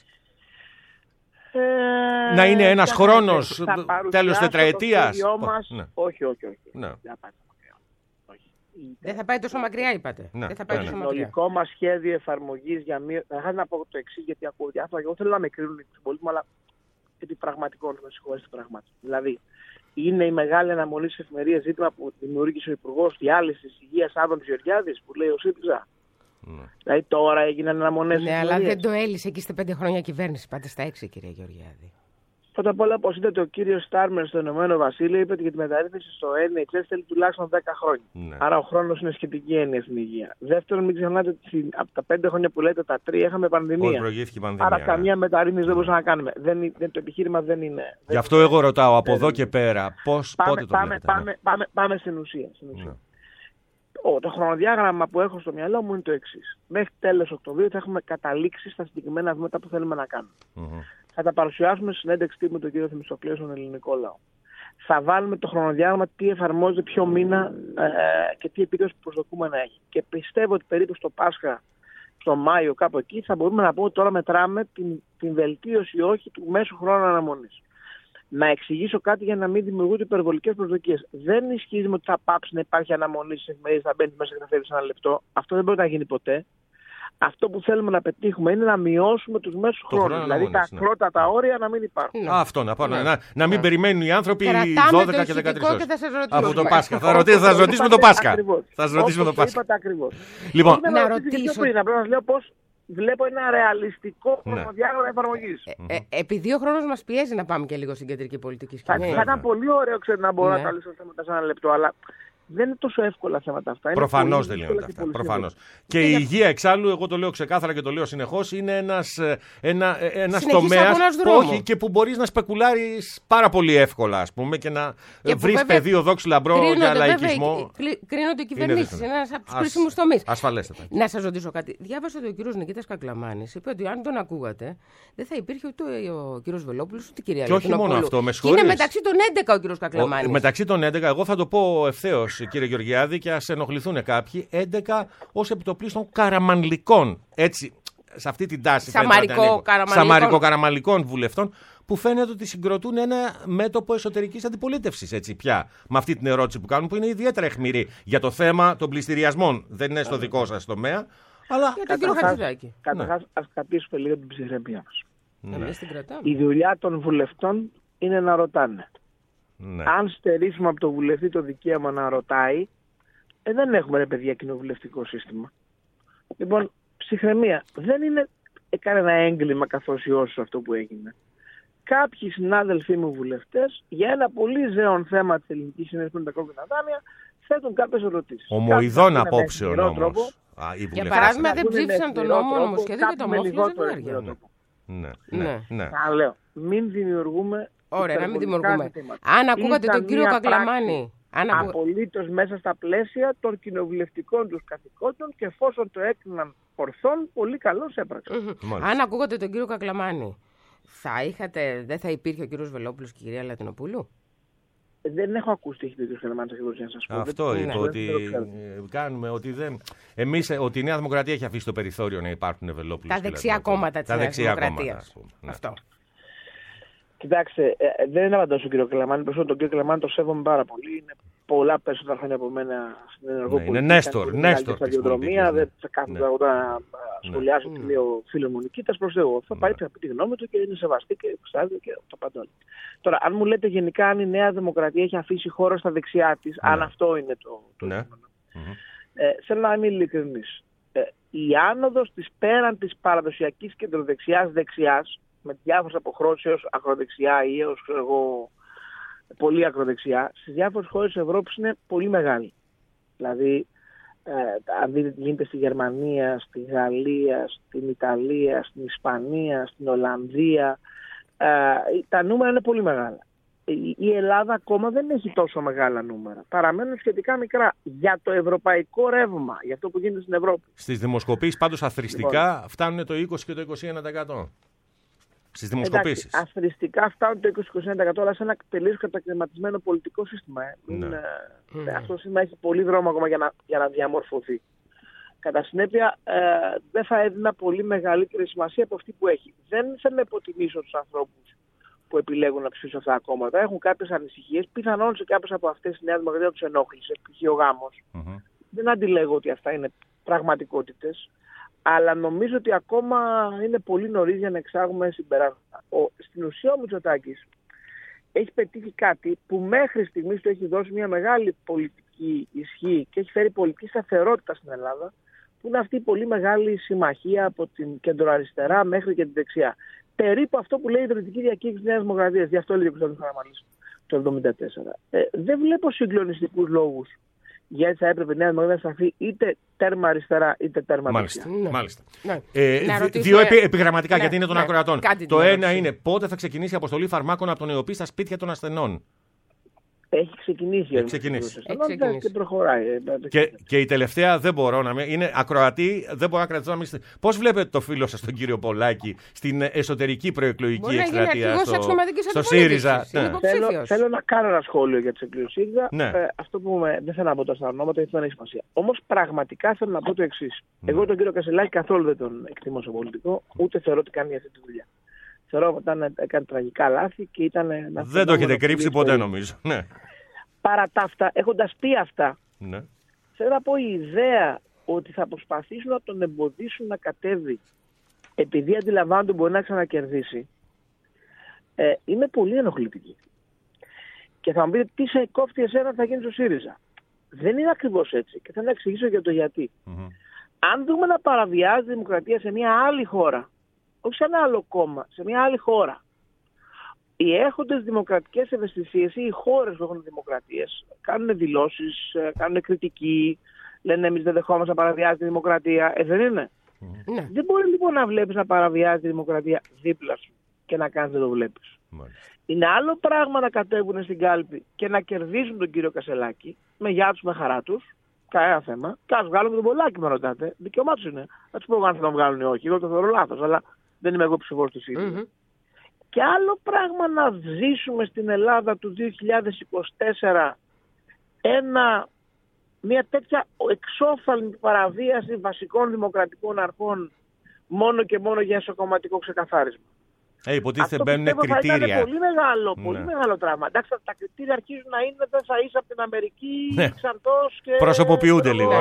Να είναι ένας χρόνος, τέλος τετραετίας. Όχι. Δεν θα πάει τόσο μακριά, είπατε. Δεν θα πάει τόσο μακριά. Το συνολικό μας σχέδιο εφαρμογής για μία. Θα να πω το εξής, γιατί ακούω διάφορα. Εγώ θέλω να με κρίνουν οι πολίτες, αλλά επί πραγματικών, με συγχωρείτε πράγματι. Δηλαδή, είναι η μεγάλη αναμονή στις εφημερίες ζήτημα που δημιούργησε ο Υπουργός Διάλυσης Υγείας Άδωνης Γεωργιάδης, που λέει ο ΣΥΡΙΖΑ. Δηλαδή τώρα έγιναν αναμονές. Ναι, αλλά δεν το έλυσε εκεί στα 5 χρόνια κυβέρνηση. Πάτε στα 6, κυρία Γεωργιάδη. Πρώτα απ' όλα, όπως είδατε, ο κύριος Στάρμερ στο Ηνωμένο Βασίλειο είπε ότι για τη μεταρρύθμιση στο NHS θέλει τουλάχιστον 10 χρόνια. Ναι. Άρα ο χρόνος είναι σχετική έννοια στην υγεία. Δεύτερον, μην ξεχνάτε ότι από τα 5 χρόνια που λέτε, τα 3 είχαμε πανδημία. Άρα καμία μεταρρύθμιση δεν μπορούσαμε να κάνουμε. Το επιχείρημα δεν είναι. Γι' αυτό εγώ ρωτάω από εδώ και πέρα πότε το βλέπετε. Πάμε στην ουσία. Ναι. Το χρονοδιάγραμμα που έχω στο μυαλό μου είναι το εξής. Μέχρι τέλος Οκτωβρίου θα έχουμε καταλήξει στα συγκεκριμένα βήματα που θέλουμε να κάνουμε. Θα τα παρουσιάσουμε στη συνέντευξη τύπου με τον κύριο Θεμιστοκλέο στον ελληνικό λαό. Θα βάλουμε το χρονοδιάγραμμα τι εφαρμόζεται ποιο μήνα και τι επίδοση προσδοκούμε να έχει. Και πιστεύω ότι περίπου στο Πάσχα, στο Μάιο, κάπου εκεί, θα μπορούμε να πούμε ότι τώρα μετράμε την βελτίωση ή όχι του μέσου χρόνου αναμονής. Να εξηγήσω κάτι για να μην δημιουργούνται υπερβολικές προσδοκίες. Δεν ισχύει ότι θα πάψει να υπάρχει αναμονή στις εφημερίες, θα μπαίνει μέσα και θα φεύγει σε ένα λεπτό. Αυτό δεν μπορεί να γίνει ποτέ. Αυτό που θέλουμε να πετύχουμε είναι να μειώσουμε τους μέσους χρόνους. Δηλαδή τα ακρότατα όρια να μην υπάρχουν. Αυτό να μην περιμένουν οι άνθρωποι 12 και 13 ώρες. Από το Πάσχα. Θα ρωτήσουμε το Πάσχα. Θα ρωτήσουμε το Πάσχα. Είπατε ακριβώς. Λοιπόν, να ρωτήσω. Απλά να σας λέω πώς βλέπω ένα ρεαλιστικό χρονοδιάγραμμα εφαρμογής. Επειδή ο χρόνος μας πιέζει να πάμε και λίγο στην κεντρική πολιτική σκηνή. Θα ήταν πολύ ωραίο να μπορώ να τα λύσω θέματα σε ένα λεπτό, αλλά δεν είναι τόσο εύκολα θέματα αυτά. Προφανώς δεν λύνονται αυτά. Προφανώς. Και η υγεία, εξάλλου, εγώ το λέω ξεκάθαρα και το λέω συνεχώς, είναι ένας τομέας και που μπορείς να σπεκουλάρεις πάρα πολύ εύκολα, ας πούμε, και να βρεις πεδίο δόξη λαμπρό για λαϊκισμό. Κρίνονται οι κυβερνήσεις. Είναι ένας από τους κρίσιμους τομείς. Ασφαλέστατα. Να σας ρωτήσω κάτι. Διάβασα ότι ο κύριος Νικήτας Κακλαμάνης είπε ότι αν τον ακούγατε, δεν θα υπήρχε ούτε ο κύριος Βελόπουλος ούτε η κυρία Λατινοπούλου. Και όχι μόνο αυτό, με συγχωρείς. Είναι μεταξύ των 11 ο κύριος Κακλαμάνης. Μεταξύ των 11, εγώ θα το πω ευθέως, κύριε Γεωργιάδη, και ας ενοχληθούν κάποιοι, 11 ως επιτοπλίστων καραμανλικών. Έτσι, σε αυτή την τάση σαμαρικο-καραμανλικών βουλευτών, που φαίνεται ότι συγκροτούν ένα μέτωπο εσωτερικής αντιπολίτευσης. Έτσι πια, με αυτή την ερώτηση που κάνουν, που είναι ιδιαίτερα αιχμηρή για το θέμα των πληστηριασμών. Δεν είναι στο δικό σας τομέα, αλλά. Για τον κύριο Χατζηδάκη. Καταρχάς, ας κρατήσουμε λίγο την ψυχραιμία μας. Η δουλειά των βουλευτών είναι να ρωτάνε. Ναι. Αν στερήσουμε από το βουλευτή το δικαίωμα να ρωτάει, δεν έχουμε, ρε παιδιά, κοινοβουλευτικό σύστημα. Λοιπόν, ψυχραιμία. Δεν είναι κανένα έγκλημα καθώς ή όσο αυτό που έγινε. Κάποιοι συνάδελφοί μου βουλευτές, για ένα πολύ ζέον θέμα της ελληνικής συνέλευσης με τα κόκκινα δάνεια, θέτουν κάποιες ερωτήσεις. Ομοειδών απόψεων όμως. Για παράδειγμα, δεν ψήφισαν τον νόμο νομοσχέδιο και το μόφυλο ζευγάρια. Ναι. Λέω, μην δημιουργούμε. Ωραία, να μην δημιουργούμε. Αν ακούγατε τον κύριο Κακλαμάνη. Απολύτως μέσα στα πλαίσια των κοινοβουλευτικών τους καθηκόντων και εφόσον το έκριναν ορθών, πολύ καλώς έπραξαν. Αν ακούγατε τον κύριο Κακλαμάνη, δεν θα υπήρχε ο κύριος Βελόπουλος και η κυρία Λατινοπούλου. Δεν έχω ακούσει τι έχει πει ο κ. Κακλαμάνης, να σας πω. Αυτό είπε, ότι κάνουμε, ότι η Νέα Δημοκρατία έχει αφήσει το περιθώριο να υπάρχουν Βελόπουλος. Τα δεξιά κόμματα της Νέας Δημοκρατίας. Αυτό. Κοιτάξτε, δεν απαντώ στον κύριο Κακλαμάνη. Τον κύριο Κακλαμάνη το σέβομαι πάρα πολύ. Είναι πολλά περισσότερα χρόνια από μένα στην ενεργό είναι Νέστορ. Νέστορ. Σταδιοδρομία, δεν θα κάθομαι εγώ να σχολιάσω τι λέει ο φίλος μου Νικήτας. Προς Θεού. Θα πάει να πει τη γνώμη του και είναι σεβαστή και εξάδει και το παντώνει. Τώρα, αν μου λέτε γενικά αν η Νέα Δημοκρατία έχει αφήσει χώρο στα δεξιά της, αν αυτό είναι το κείμενο. Θέλω να είμαι ειλικρινής. η άνοδος της πέραν της παραδοσιακής κεντροδεξιάς-δεξιάς, με διάφορες αποχρώσεις έως ακροδεξιά ή έως πολύ ακροδεξιά, στις διάφορες χώρες της Ευρώπης είναι πολύ μεγάλη. Δηλαδή, αν δείτε τι γίνεται στη Γερμανία, στη Γαλλία, στην Ιταλία, στην Ισπανία, στην Ολλανδία, τα νούμερα είναι πολύ μεγάλα. Η Ελλάδα ακόμα δεν έχει τόσο μεγάλα νούμερα. Παραμένουν σχετικά μικρά για το ευρωπαϊκό ρεύμα, για αυτό που γίνεται στην Ευρώπη. Στις δημοσκοπήσεις πάντως αθροιστικά φτάνουν το 20% και το 21%. Στις δημοσκοπήσεις. Αθροιστικά φτάνουν το 20-21%, αλλά σε ένα τελείως κατακαιρματισμένο πολιτικό σύστημα. Αυτό το σύστημα έχει πολύ δρόμο ακόμα για να διαμορφωθεί. Κατά συνέπεια, δεν θα έδινα πολύ μεγαλύτερη σημασία από αυτή που έχει. Δεν θέλω να υποτιμήσω τους ανθρώπους που επιλέγουν να ψηφίσουν αυτά τα κόμματα. Έχουν κάποιες ανησυχίες. Πιθανόν σε κάποιες από αυτές η Νέα Δημοκρατία τους ενόχλησε, π.χ. ο γάμος. Δεν αντιλέγω ότι αυτά είναι πραγματικότητες. Αλλά νομίζω ότι ακόμα είναι πολύ νωρίς για να εξάγουμε συμπεράσματα. Στην ουσία ο Μητσοτάκης έχει πετύχει κάτι που μέχρι στιγμής του έχει δώσει μια μεγάλη πολιτική ισχύ και έχει φέρει πολιτική σταθερότητα στην Ελλάδα, που είναι αυτή η πολύ μεγάλη συμμαχία από την κεντροαριστερά μέχρι και την δεξιά. Περίπου αυτό που λέει η ιδρυτική διακήρυξη της Νέας Δημοκρατίας, γι' αυτό λέει ο Κωνσταντίνος Καραμανλής το 1974. Δεν βλέπω συγκλονιστικούς λόγους γιατί θα έπρεπε η Νέα Δημοκρατία να σταθεί είτε τέρμα αριστερά είτε τέρμα δεξιά. Μάλιστα. Δύο επιγραμματικά γιατί είναι των ακροατών. Το ένα είναι πότε θα ξεκινήσει η αποστολή φαρμάκων από τον ΕΟΠΗ στα σπίτια των ασθενών. Έχει ξεκινήσει. Και προχωράει. Και η τελευταία δεν μπορώ να είναι ακροατή, δεν μπορώ να κρατήσω. Πώς βλέπετε το φίλο σας τον κύριο Πολάκη στην εσωτερική προεκλογική εκστρατεία στο ΣΥΡΙΖΑ? Θέλω να κάνω ένα σχόλιο για τις εκλογές ΣΥΡΙΖΑ. Αυτό που δεν θέλω να πω τα ονόματα γιατί δεν έχει σημασία. Όμως πραγματικά θέλω να πω το εξής. Εγώ τον κύριο Κασελάκη καθόλου δεν τον εκτιμώ σε πολιτικό, ούτε θεωρώ ότι κάνει αυτή τη δουλειά. Θεωρώ ότι έκανε τραγικά λάθη και ήταν. Δεν το έχετε κρύψει ποτέ, νομίζω. Ναι. Παρά τα αυτά, έχοντας πει αυτά, θέλω να πω η ιδέα ότι θα προσπαθήσουν να τον εμποδίσουν να κατέβει επειδή αντιλαμβάνονται ότι μπορεί να ξανακερδίσει, είναι πολύ ενοχλητική. Και θα μου πείτε τι σε κόφτει εσένα θα γίνει στο ΣΥΡΙΖΑ. Δεν είναι ακριβώς έτσι και θα να εξηγήσω για το γιατί. Αν δούμε να παραβιάζει η δημοκρατία σε μια άλλη χώρα, όχι σε ένα άλλο κόμμα, σε μια άλλη χώρα, οι έχοντες δημοκρατικές ευαισθησίες ή οι χώρες που έχουν δημοκρατίες κάνουν δηλώσεις, κάνουν κριτική, λένε εμείς δεν δεχόμαστε να παραβιάζει τη δημοκρατία. Δεν είναι. Δεν μπορεί λοιπόν να βλέπεις να παραβιάζει τη δημοκρατία δίπλα σου και να κάνεις δεν το βλέπεις. Είναι άλλο πράγμα να κατέβουν στην κάλπη και να κερδίσουν τον κύριο Κασελάκη με γεια τους, με χαρά τους, κανένα θέμα. Και ας βγάλουν τον Πολάκη, με ρωτάτε. Δικαιωμά τους είναι. Θα τους πω αν θα τον βγάλουν ή όχι. Εγώ το θεωρώ λάθος, αλλά δεν είμαι εγώ ψηφός του ΣΥΡΙΖΑ. Και άλλο πράγμα να ζήσουμε στην Ελλάδα του 2024 μια τέτοια εξόφθαλμη παραβίαση βασικών δημοκρατικών αρχών μόνο και μόνο για εσωκομματικό ξεκαθάρισμα. Υποτίθεται μπαίνουν κριτήρια. Θα είναι πολύ μεγάλο τραύμα. Εντάξει, τα κριτήρια αρχίζουν να είναι δεν θα είσαι από την Αμερική, Ξανθός και... Προσωποποιούνται λίγο.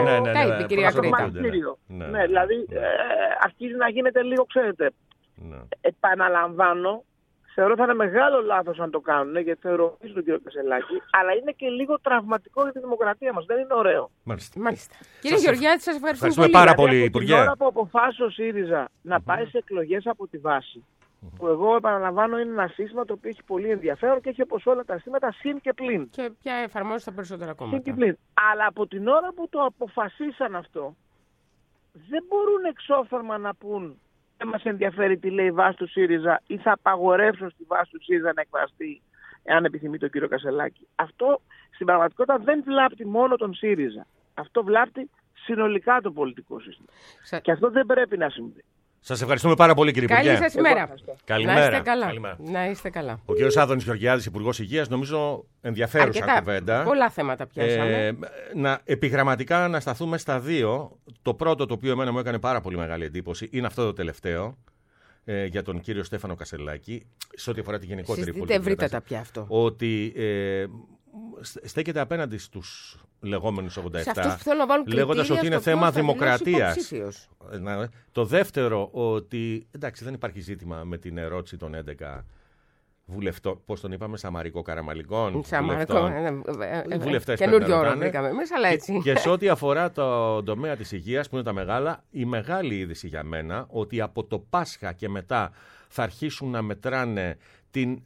Ναι, δηλαδή αρχίζει να γίνεται λίγο, ξέρετε. Επαναλαμβάνω, θεωρώ θα είναι μεγάλο λάθος αν το κάνουν, γιατί θεωρώ τον κύριο Κασελάκη, αλλά είναι και λίγο τραυματικό για τη δημοκρατία μας. Δεν είναι ωραίο. Μάλιστα. Κύριε Γεωργιάδη, σας ευχαριστούμε πάρα πολύ, Υπουργέ. Την ώρα που αποφάσισε ο ΣΥΡΙΖΑ να πάει σε εκλογές από τη βάση, που εγώ επαναλαμβάνω είναι ένα σύστημα το οποίο έχει πολύ ενδιαφέρον και έχει όπως όλα τα σύστηματα συν και πλην. Και πια εφαρμόζεται στα περισσότερα κόμματα. Συν και πλην. Αλλά από την ώρα που το αποφασίσαν αυτό, δεν μπορούν εξόφθαλμα να πούν δεν μας ενδιαφέρει τι λέει η βάση του ΣΥΡΙΖΑ ή θα απαγορεύσουν στη βάση του ΣΥΡΙΖΑ να εκφραστεί εάν επιθυμεί τον κύριο Κασελάκη. Αυτό στην πραγματικότητα δεν βλάπτει μόνο τον ΣΥΡΙΖΑ. Αυτό βλάπτει συνολικά το πολιτικό σύστημα. Και αυτό δεν πρέπει να συμβεί. Σας ευχαριστούμε πάρα πολύ, κύριε Υπουργέ. Καλή σας ημέρα. Καλημέρα. Να είστε καλά. Ο κύριος Άδωνης Γεωργιάδης, Υπουργός Υγείας, νομίζω ενδιαφέρουσα κουβέντα. Πολλά θέματα πιάσαμε. Επιγραμματικά να σταθούμε στα δύο. Το πρώτο, το οποίο εμένα μου έκανε πάρα πολύ μεγάλη εντύπωση, είναι αυτό το τελευταίο. Για τον κύριο Στέφανο Κασελάκη, σε ό,τι αφορά τη γενικότερη πολιτική. Ευρύτατα πια αυτό. Ότι στέκεται απέναντι στους λεγόμενους 87, λέγοντας ότι είναι θέμα δημοκρατίας. Το δεύτερο, ότι εντάξει δεν υπάρχει ζήτημα με την ερώτηση των 11 βουλευτών, πώς τον είπαμε, Σαμαρικό-Καραμαλικών. Βουλευτές. Καινούριο όρο βρήκαμε εμείς, αλλά έτσι. Και σε ό,τι αφορά το τομέα της υγείας, που είναι τα μεγάλα, η μεγάλη είδηση για μένα, ότι από το Πάσχα και μετά θα αρχίσουν να μετράνε την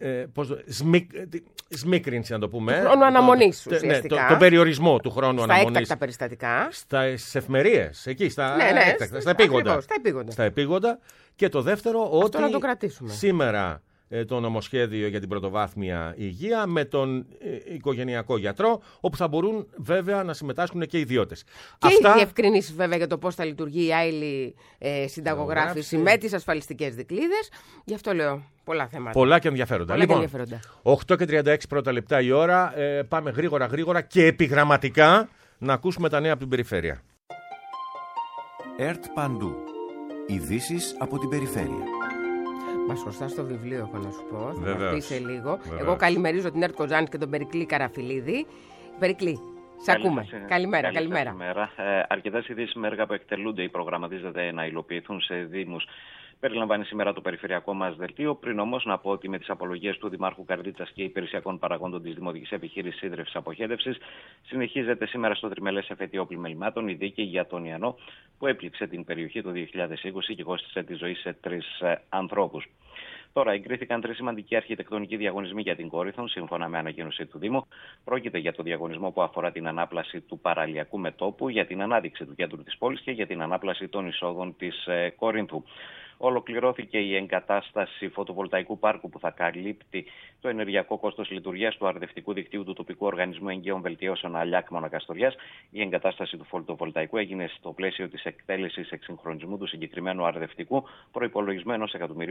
σμίκρινση, να το πούμε. Του χρόνου αναμονής, ουσιαστικά. Τον περιορισμό του χρόνου αναμονής. Στα έκτακτα περιστατικά. Στις εφημερίες, εκεί, στα επίγοντα. Στα επίγοντα. Και το δεύτερο, ότι να το κρατήσουμε. Σήμερα το νομοσχέδιο για την πρωτοβάθμια υγεία με τον οικογενειακό γιατρό, όπου θα μπορούν βέβαια να συμμετάσχουν και οι ιδιώτες. Και οι διευκρινήσεις βέβαια για το πώς θα λειτουργεί η άειλη συνταγογράφηση με τις ασφαλιστικές δικλείδες. Γι' αυτό λέω πολλά θέματα. Πολλά και ενδιαφέροντα. Λοιπόν, 8:36 πρώτα λεπτά η ώρα. Πάμε γρήγορα και επιγραμματικά να ακούσουμε τα νέα από την περιφέρεια. ΕΡΤ Παντού. Ειδήσεις από την περιφέρεια. Μας χρωστά στο βιβλίο, έχω να σου πω. Βεβαίως. Θα μας πει σε λίγο. Βεβαίως. Εγώ καλημερίζω την ΕΡΤ Κοζάνης και τον Περικλή Καραφιλίδη. Περικλή, σε ακούμε. Καλημέρα. Αρκετές ειδήσεις με έργα που εκτελούνται ή προγραμματίζεται να υλοποιηθούν σε δήμους. Περιλαμβάνει σήμερα το περιφερειακό μας δελτίο. Πριν όμως να πω ότι με τις απολογίες του Δημάρχου Καρδίτσας και υπηρεσιακών παραγόντων της Δημοτικής Επιχείρησης Ίδρυυσης Αποχέτευσης, συνεχίζεται σήμερα στο τριμελές εφετείο πλημελημάτων η δίκη για τον Ιαννό που έπληξε την περιοχή το 2020 και κόστισε τη ζωή σε 3 ανθρώπους. Τώρα, εγκρίθηκαν 3 σημαντικοί αρχιτεκτονικοί διαγωνισμοί για την Κόρινθο, σύμφωνα με ανακοίνωση του Δήμου. Πρόκειται για το διαγωνισμό που αφορά την ανάπλαση του παραλιακού μετώπου, για την ανάδειξη του κέντρου της πόλης και για την ανάπλαση των εισόδων της Κόρινθου. Ολοκληρώθηκε η εγκατάσταση φωτοβολταϊκού πάρκου που θα καλύπτει το ενεργειακό κόστος λειτουργίας του αρδευτικού δικτύου του τοπικού οργανισμού εγγύων βελτιώσεων Αλιάκ Μονακαστοριάς. Η εγκατάσταση του φωτοβολταϊκού έγινε στο πλαίσιο της εκτέλεσης εξυγχρονισμού του συγκεκριμένου αρδευτικού, προϋπολογισμένο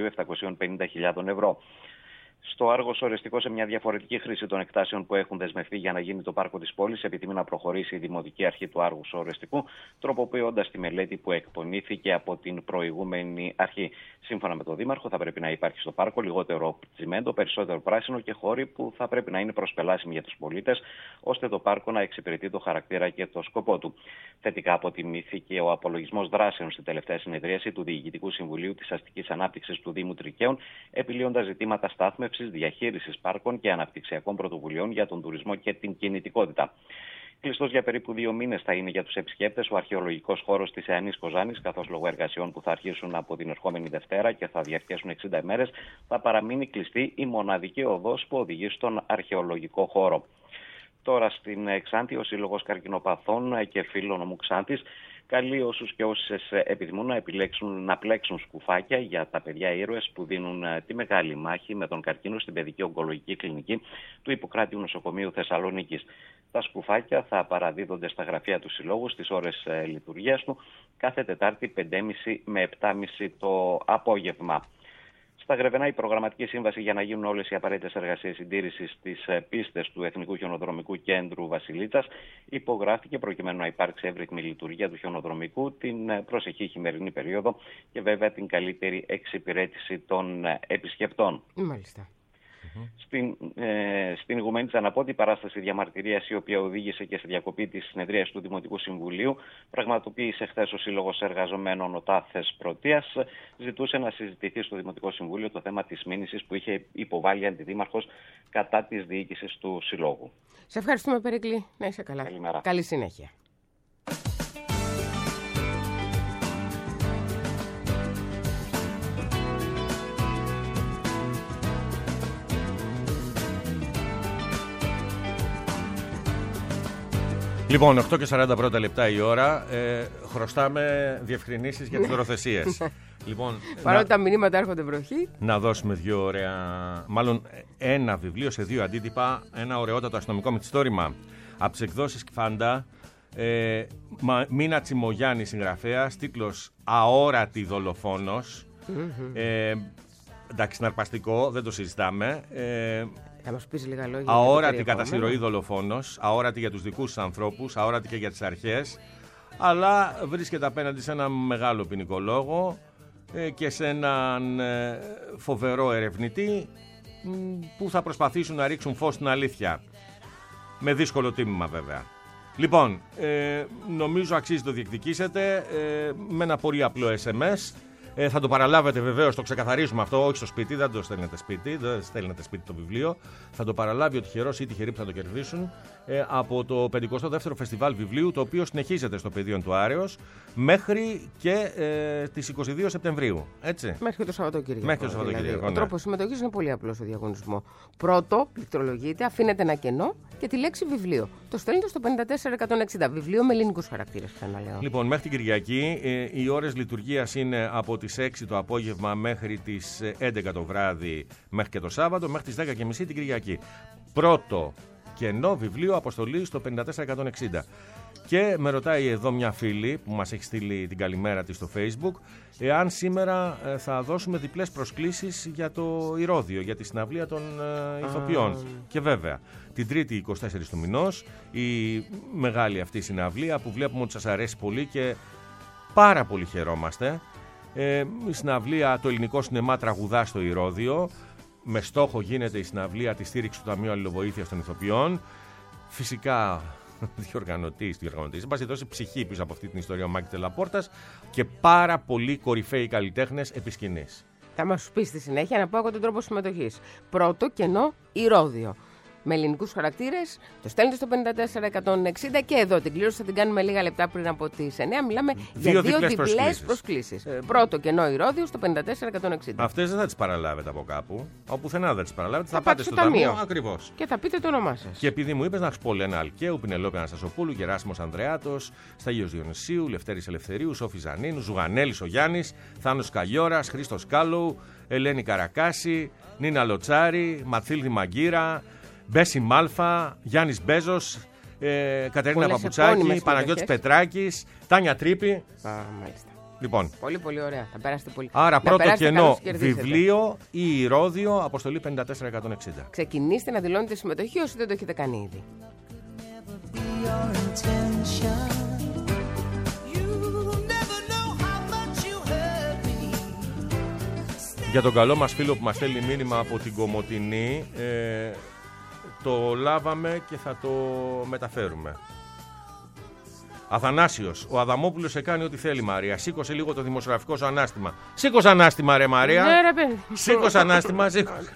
1.750.000 ευρώ. Στο Άργος οριστικό σε μια διαφορετική χρήση των εκτάσεων που έχουν δεσμευτεί για να γίνει το πάρκο της πόλης, επιθυμεί να προχωρήσει η Δημοτική Αρχή του Άργους οριστικού, τροποποιώντας τη μελέτη που εκπονήθηκε από την προηγούμενη αρχή. Σύμφωνα με τον Δήμαρχο, θα πρέπει να υπάρχει στο πάρκο λιγότερο τσιμέντο, περισσότερο πράσινο και χώροι που θα πρέπει να είναι προσπελάσιμοι για τους πολίτες, ώστε το πάρκο να εξυπηρετεί το χαρακτήρα και το σκοπό του. Θετικά αποτιμήθηκε ο απολογισμός δράσεων στην τελευταία συνεδρίαση του Διοικητικού Συμβουλίου της Αστικής Ανάπτυξης του Δήμου Τρικαίων, επιλύοντας ζητήματα στάθμευσης, διαχείρισης πάρκων και αναπτυξιακών πρωτοβουλειών για τον τουρισμό και την κινητικότητα. Κλειστός για περίπου 2 μήνες θα είναι για τους επισκέπτες ο αρχαιολογικός χώρος της Ιαννής Κοζάνης, καθώς λόγω εργασιών που θα αρχίσουν από την ερχόμενη Δευτέρα και θα διαρκέσουν 60 ημέρες, θα παραμείνει κλειστή η μοναδική οδός που οδηγεί στον αρχαιολογικό χώρο. Τώρα στην Ξάνθη, ο Σύλλογος Καρκινοπαθών και Φίλων Νομού Ξάνθης καλεί όσους και όσες επιθυμούν να πλέξουν σκουφάκια για τα παιδιά ήρωες που δίνουν τη μεγάλη μάχη με τον καρκίνο στην παιδική ογκολογική κλινική του Ιπποκράτιου Νοσοκομείου Θεσσαλονίκης. Τα σκουφάκια θα παραδίδονται στα γραφεία του Συλλόγου στις ώρες λειτουργίας του κάθε Τετάρτη 5.30 με 7.30 το απόγευμα. Στα Γρεβενά, η προγραμματική σύμβαση για να γίνουν όλες οι απαραίτητες εργασίες συντήρησης στις πίστες του Εθνικού Χιονοδρομικού Κέντρου Βασιλίτσας υπογράφηκε προκειμένου να υπάρξει εύρυθμη λειτουργία του χιονοδρομικού την προσεχή χειμερινή περίοδο και βέβαια την καλύτερη εξυπηρέτηση των επισκεπτών. Μάλιστα. Στην Ηγουμένη της Αναπότη, η παράσταση διαμαρτυρίας, η οποία οδήγησε και στη διακοπή της συνεδρίας του Δημοτικού Συμβουλίου, πραγματοποίησε χθες ο Σύλλογος Εργαζομένων ΟΤΑΘΕΣ Πρωτείας, ζητούσε να συζητηθεί στο Δημοτικό Συμβούλιο το θέμα της μήνυσης που είχε υποβάλει αντιδήμαρχος κατά της διοίκησης του Συλλόγου. Σε ευχαριστούμε, Περικλή. Να είσαι καλά. Καλημέρα. Καλή συνέχεια. Λοιπόν, 8:40 λεπτά η ώρα. Χρωστάμε διευκρινήσεις για τις δωροθεσίες. Λοιπόν, παρότι τα μηνύματα έρχονται βροχή. Να δώσουμε 2 ωραία. Μάλλον ένα βιβλίο σε 2 αντίτυπα. Ένα ωραιότατο αστυνομικό μυθιστόρημα από τις εκδόσεις Κφάντα. Μίνα Τσιμογιάννη συγγραφέας. Τίτλος Αόρατη δολοφόνος. Εντάξει, συναρπαστικό, δεν το συζητάμε. Θα μας πεις λίγα λόγια. Αόρατη κατά συρροή δολοφόνος, αόρατη για τους δικούς τους ανθρώπους, αόρατη και για τις αρχές, αλλά βρίσκεται απέναντι σε ένα μεγάλο ποινικολόγο και σε έναν φοβερό ερευνητή που θα προσπαθήσουν να ρίξουν φως στην αλήθεια. Με δύσκολο τίμημα βέβαια. Λοιπόν, νομίζω αξίζει το διεκδικήσετε με ένα πολύ απλό SMS. Θα το παραλάβετε βεβαίως, το ξεκαθαρίζουμε αυτό, όχι στο σπίτι, δεν το στέλνετε σπίτι, δεν στέλνετε σπίτι το βιβλίο. Θα το παραλάβει ο τυχερός ή τυχεροί που θα το κερδίσουν από το 52ο Φεστιβάλ Βιβλίου, το οποίο συνεχίζεται στο Πεδίο του Άρεως μέχρι και τις 22 Σεπτεμβρίου. Έτσι. Μέχρι το Σαββατοκύριακο. Μέχρι το Σαββατοκύριακο. Δηλαδή, ο τρόπος συμμετοχής είναι πολύ απλός στο διαγωνισμό. Πρώτο, πληκτρολογείτε, αφήνετε ένα κενό και τη λέξη βιβλίο. Το στέλνετε στο 54160. Βιβλίο με ελληνικούς χαρακτήρες, ξαναλέω. Λοιπόν, μέχρι την Κυριακή οι ώρες λειτουργίας είναι από τις 6 το απόγευμα μέχρι τις 11 το βράδυ, μέχρι και το Σάββατο, μέχρι τις 10.30 την Κυριακή. Πρώτο κενό βιβλίο αποστολή στο 54160. Και με ρωτάει εδώ μια φίλη που μας έχει στείλει την καλημέρα της στο Facebook, εάν σήμερα θα δώσουμε διπλές προσκλήσεις για το Ηρώδειο, για τη συναυλία των ηθοποιών. Και βέβαια, την Τρίτη 24 του μηνός, η μεγάλη αυτή συναυλία που βλέπουμε ότι σας αρέσει πολύ και πάρα πολύ χαιρόμαστε. Η συναυλία «Το ελληνικό σινεμά τραγουδά στο Ηρώδειο». Με στόχο γίνεται η συναυλία τη στήριξη του Ταμείου Αλληλοβοήθειας των Ηθοποιών. Φυσικά διοργανωτής, εν πάση δώσει ψυχή πίσω από αυτή την ιστορία ο Μάκης Τελαπόρτας και πάρα πολλοί κορυφαίοι καλλιτέχνες επί σκηνής. Θα μας πει στη συνέχεια να πω εγώ τον τρόπο συμμετοχής. Πρώτο κενό Ηρώδειο. Με ελληνικούς χαρακτήρες, το στέλνετε στο 54160 και εδώ την κλήρωση θα την κάνουμε λίγα λεπτά πριν από τις 9. Μιλάμε για δύο διπλές προσκλήσεις. Πρώτο κενό Ηρώδειο στο 54160. Αυτές δεν θα τις παραλάβετε από κάπου. Όπου πουθενά δεν τις παραλάβετε. Θα πάτε στο ταμείο. Ακριβώς. Και θα πείτε το όνομά σας. Και επειδή μου είπες να πω Λένα Αλκαίου, Πινελόπη Αναστασοπούλου, Γεράσιμος Ανδρεάτος, Σταγίος Διονυσίου, Λευτέρης Ελευθερίου, Σόφη Ζανίνου, Ζουγανέλης ο Γιάννης, Θάνος Καγιώρας, Χρήστος Κάλου, Ελένη Καρακάση, Νίνα Λοτσάρη, Ματθίλδη Μαγκύρα, Μπέση Μάλφα, Γιάννης Μπέζος, Κατερίνα Παπουτσάκη, Παναγιώτης Πετράκης, Τάνια Τρίπη. Μάλιστα. Λοιπόν. Πολύ πολύ ωραία. Θα περάσετε πολύ. Άρα πρώτο κενό βιβλίο ή Ηρώδειο, αποστολή 54160. Ξεκινήστε να δηλώνετε συμμετοχή όσοι δεν το έχετε κάνει ήδη. Για τον καλό μας φίλο που μας στέλνει μήνυμα από την Κομοτηνή, το λάβαμε και θα το μεταφέρουμε. Αθανάσιος, ο Αδαμόπουλος σε κάνει ό,τι θέλει, Μαρία. Σήκωσε λίγο το δημοσιογραφικό σου ανάστημα. Σήκωσε ανάστημα, ρε Μαρία. Ναι, ρε παιδί. Σήκωσε ανάστημα, σήκωσε.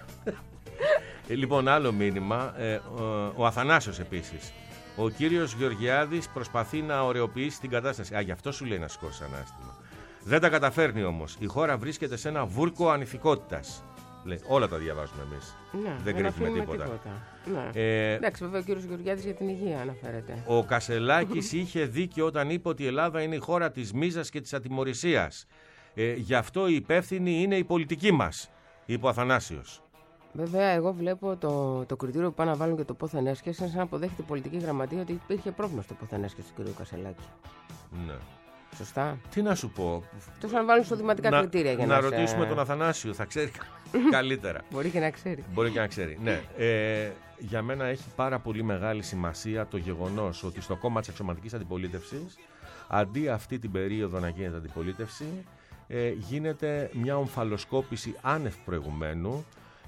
Λοιπόν, άλλο μήνυμα. Ο Αθανάσιος επίσης. Ο κύριος Γεωργιάδης προσπαθεί να ωρεοποιήσει την κατάσταση. Γι' αυτό σου λέει να σηκώσει ανάστημα. Δεν τα καταφέρνει όμως. Η χώρα βρίσκεται σε ένα βούρκο ανηθικότητας. Λέει, όλα τα διαβάζουμε εμείς. Ναι, δεν κρύβουμε τίποτα. Ναι. Εντάξει, βέβαια ο κύριος Γεωργιάδης για την υγεία αναφέρεται. Ο Κασελάκης είχε δίκιο όταν είπε ότι η Ελλάδα είναι η χώρα της μίζας και της ατιμωρησίας. Γι' αυτό η υπεύθυνη είναι η πολιτική μας, είπε ο Αθανάσιος. Βέβαια, εγώ βλέπω το κριτήριο που πάνε να βάλουν και το πόθεν έσχεση, σαν να αποδέχεται η πολιτική γραμματεία ότι υπήρχε πρόβλημα στο πόθεν έσχεση του κ. Κασελάκη. Ναι. Σωστά. Τι να σου πω. Τόσο να βάλουν εισοδηματικά κριτήρια για να ρωτήσουμε τον Αθανάσιο, θα ξέρει καλύτερα. Μπορεί και να ξέρει. Μπορεί και να ξέρει. Ναι. Για μένα έχει πάρα πολύ μεγάλη σημασία το γεγονός ότι στο κόμμα της αξιωματικής αντιπολίτευσης, αντί αυτή την περίοδο να γίνεται αντιπολίτευση, γίνεται μια ομφαλοσκόπηση άνευ προηγουμένου,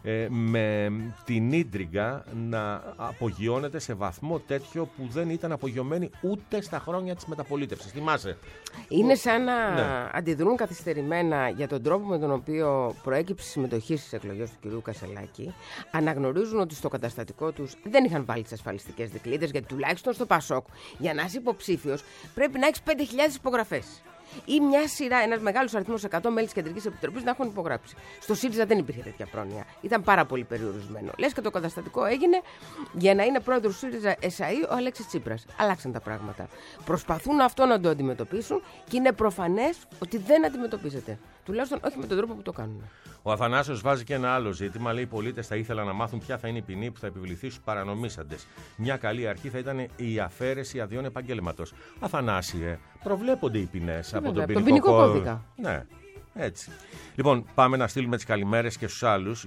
με την ίντριγκα να απογειώνεται σε βαθμό τέτοιο που δεν ήταν απογειωμένη ούτε στα χρόνια της μεταπολίτευσης. Θυμάσαι. Είναι σαν να αντιδρούν καθυστερημένα για τον τρόπο με τον οποίο προέκυψε η συμμετοχή στις εκλογές του κ. Κασελάκη. Αναγνωρίζουν ότι στο καταστατικό τους δεν είχαν βάλει τις ασφαλιστικές δικλείδες, γιατί τουλάχιστον στο Πασόκ για να είσαι υποψήφιος πρέπει να έχεις 5.000 υπογραφές. Ή μια σειρά, ένας μεγάλος αριθμός 100 μέλη της Κεντρικής Επιτροπής να έχουν υπογράψει. Στο ΣΥΡΙΖΑ δεν υπήρχε τέτοια πρόνοια. Ήταν πάρα πολύ περιορισμένο. Λες και το καταστατικό έγινε για να είναι πρόεδρος του ΣΥΡΙΖΑ ΕΣΑΗ ο Αλέξης Τσίπρας. Αλλάξαν τα πράγματα. Προσπαθούν αυτό να το αντιμετωπίσουν και είναι προφανές ότι δεν αντιμετωπίζεται. Τουλάχιστον όχι με τον τρόπο που το κάνουν. Ο Αθανάσιος βάζει και ένα άλλο ζήτημα. Λέει: οι πολίτες θα ήθελαν να μάθουν ποια θα είναι η ποινή που θα επιβληθεί στους παρανομήσαντες. Μια καλή αρχή θα ήταν η αφαίρεση αδειών επαγγέλματος. Αθανάσιε, προβλέπονται οι ποινές από τον ποινικό κώδικα. Ναι, έτσι. Λοιπόν, πάμε να στείλουμε τις καλημέρες και στους άλλους.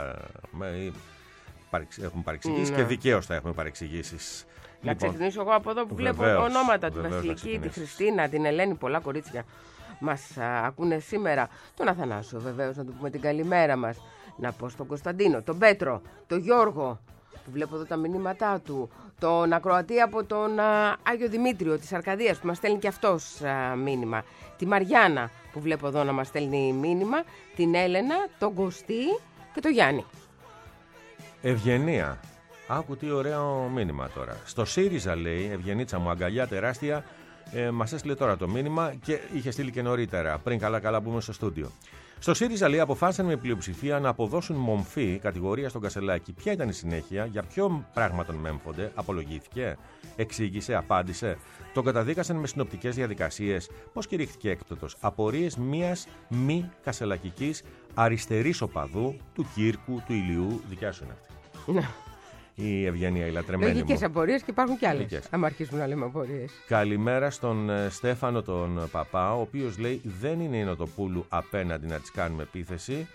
Έχουμε παρεξηγήσει και δικαίως θα έχουμε παρεξηγήσεις. Να ξεκινήσω εγώ από εδώ που βλέπω ονόματα. Τη Βασιλική, τη Χριστίνα, την Ελένη, πολλά κορίτσια μας ακούνε σήμερα. Τον Αθανάσιο βεβαίως, να του πούμε την καλημέρα μας. Να πω στον Κωνσταντίνο, τον Πέτρο, τον Γιώργο, που βλέπω εδώ τα μηνύματά του, τον ακροατή από τον Άγιο Δημήτριο της Αρκαδίας που μας στέλνει και αυτός μήνυμα, τη Μαριάννα που βλέπω εδώ να μας στέλνει μήνυμα, την Έλενα, τον Κωστή και τον Γιάννη. Ευγενία. Άκου τι ωραίο μήνυμα τώρα. Στο ΣΥΡΙΖΑ λέει, Ευγενίτσα μου, αγκαλιά τεράστια, μας έστειλε τώρα το μήνυμα και είχε στείλει και νωρίτερα, πριν καλά μπούμε στο στούντιο. Στο ΣΥΡΙΖΑ λέει αποφάσισαν με πλειοψηφία να αποδώσουν μομφή κατηγορία στον Κασελάκη. Ποια ήταν η συνέχεια, για ποιο πράγμα τον μέμφονται, απολογήθηκε, εξήγησε, απάντησε. Τον καταδίκασαν με συνοπτικές διαδικασίες. Πώς κηρύχθηκε έκπτωτος? Απορίες μιας μη κασελακικής αριστερής οπαδού του Κύρκου, του Ηλιού. Δικιά σου είναι αυτή. Ναι. Η Ευγενία, η λατρεμένη μου. Λογικές απορίες και υπάρχουν κι άλλες. Αν αρχίσουμε να λέμε απορίες. Καλημέρα στον Στέφανο τον Παπά, ο οποίος λέει δεν είναι η Νοτοπούλου απέναντι να της κάνουμε επίθεση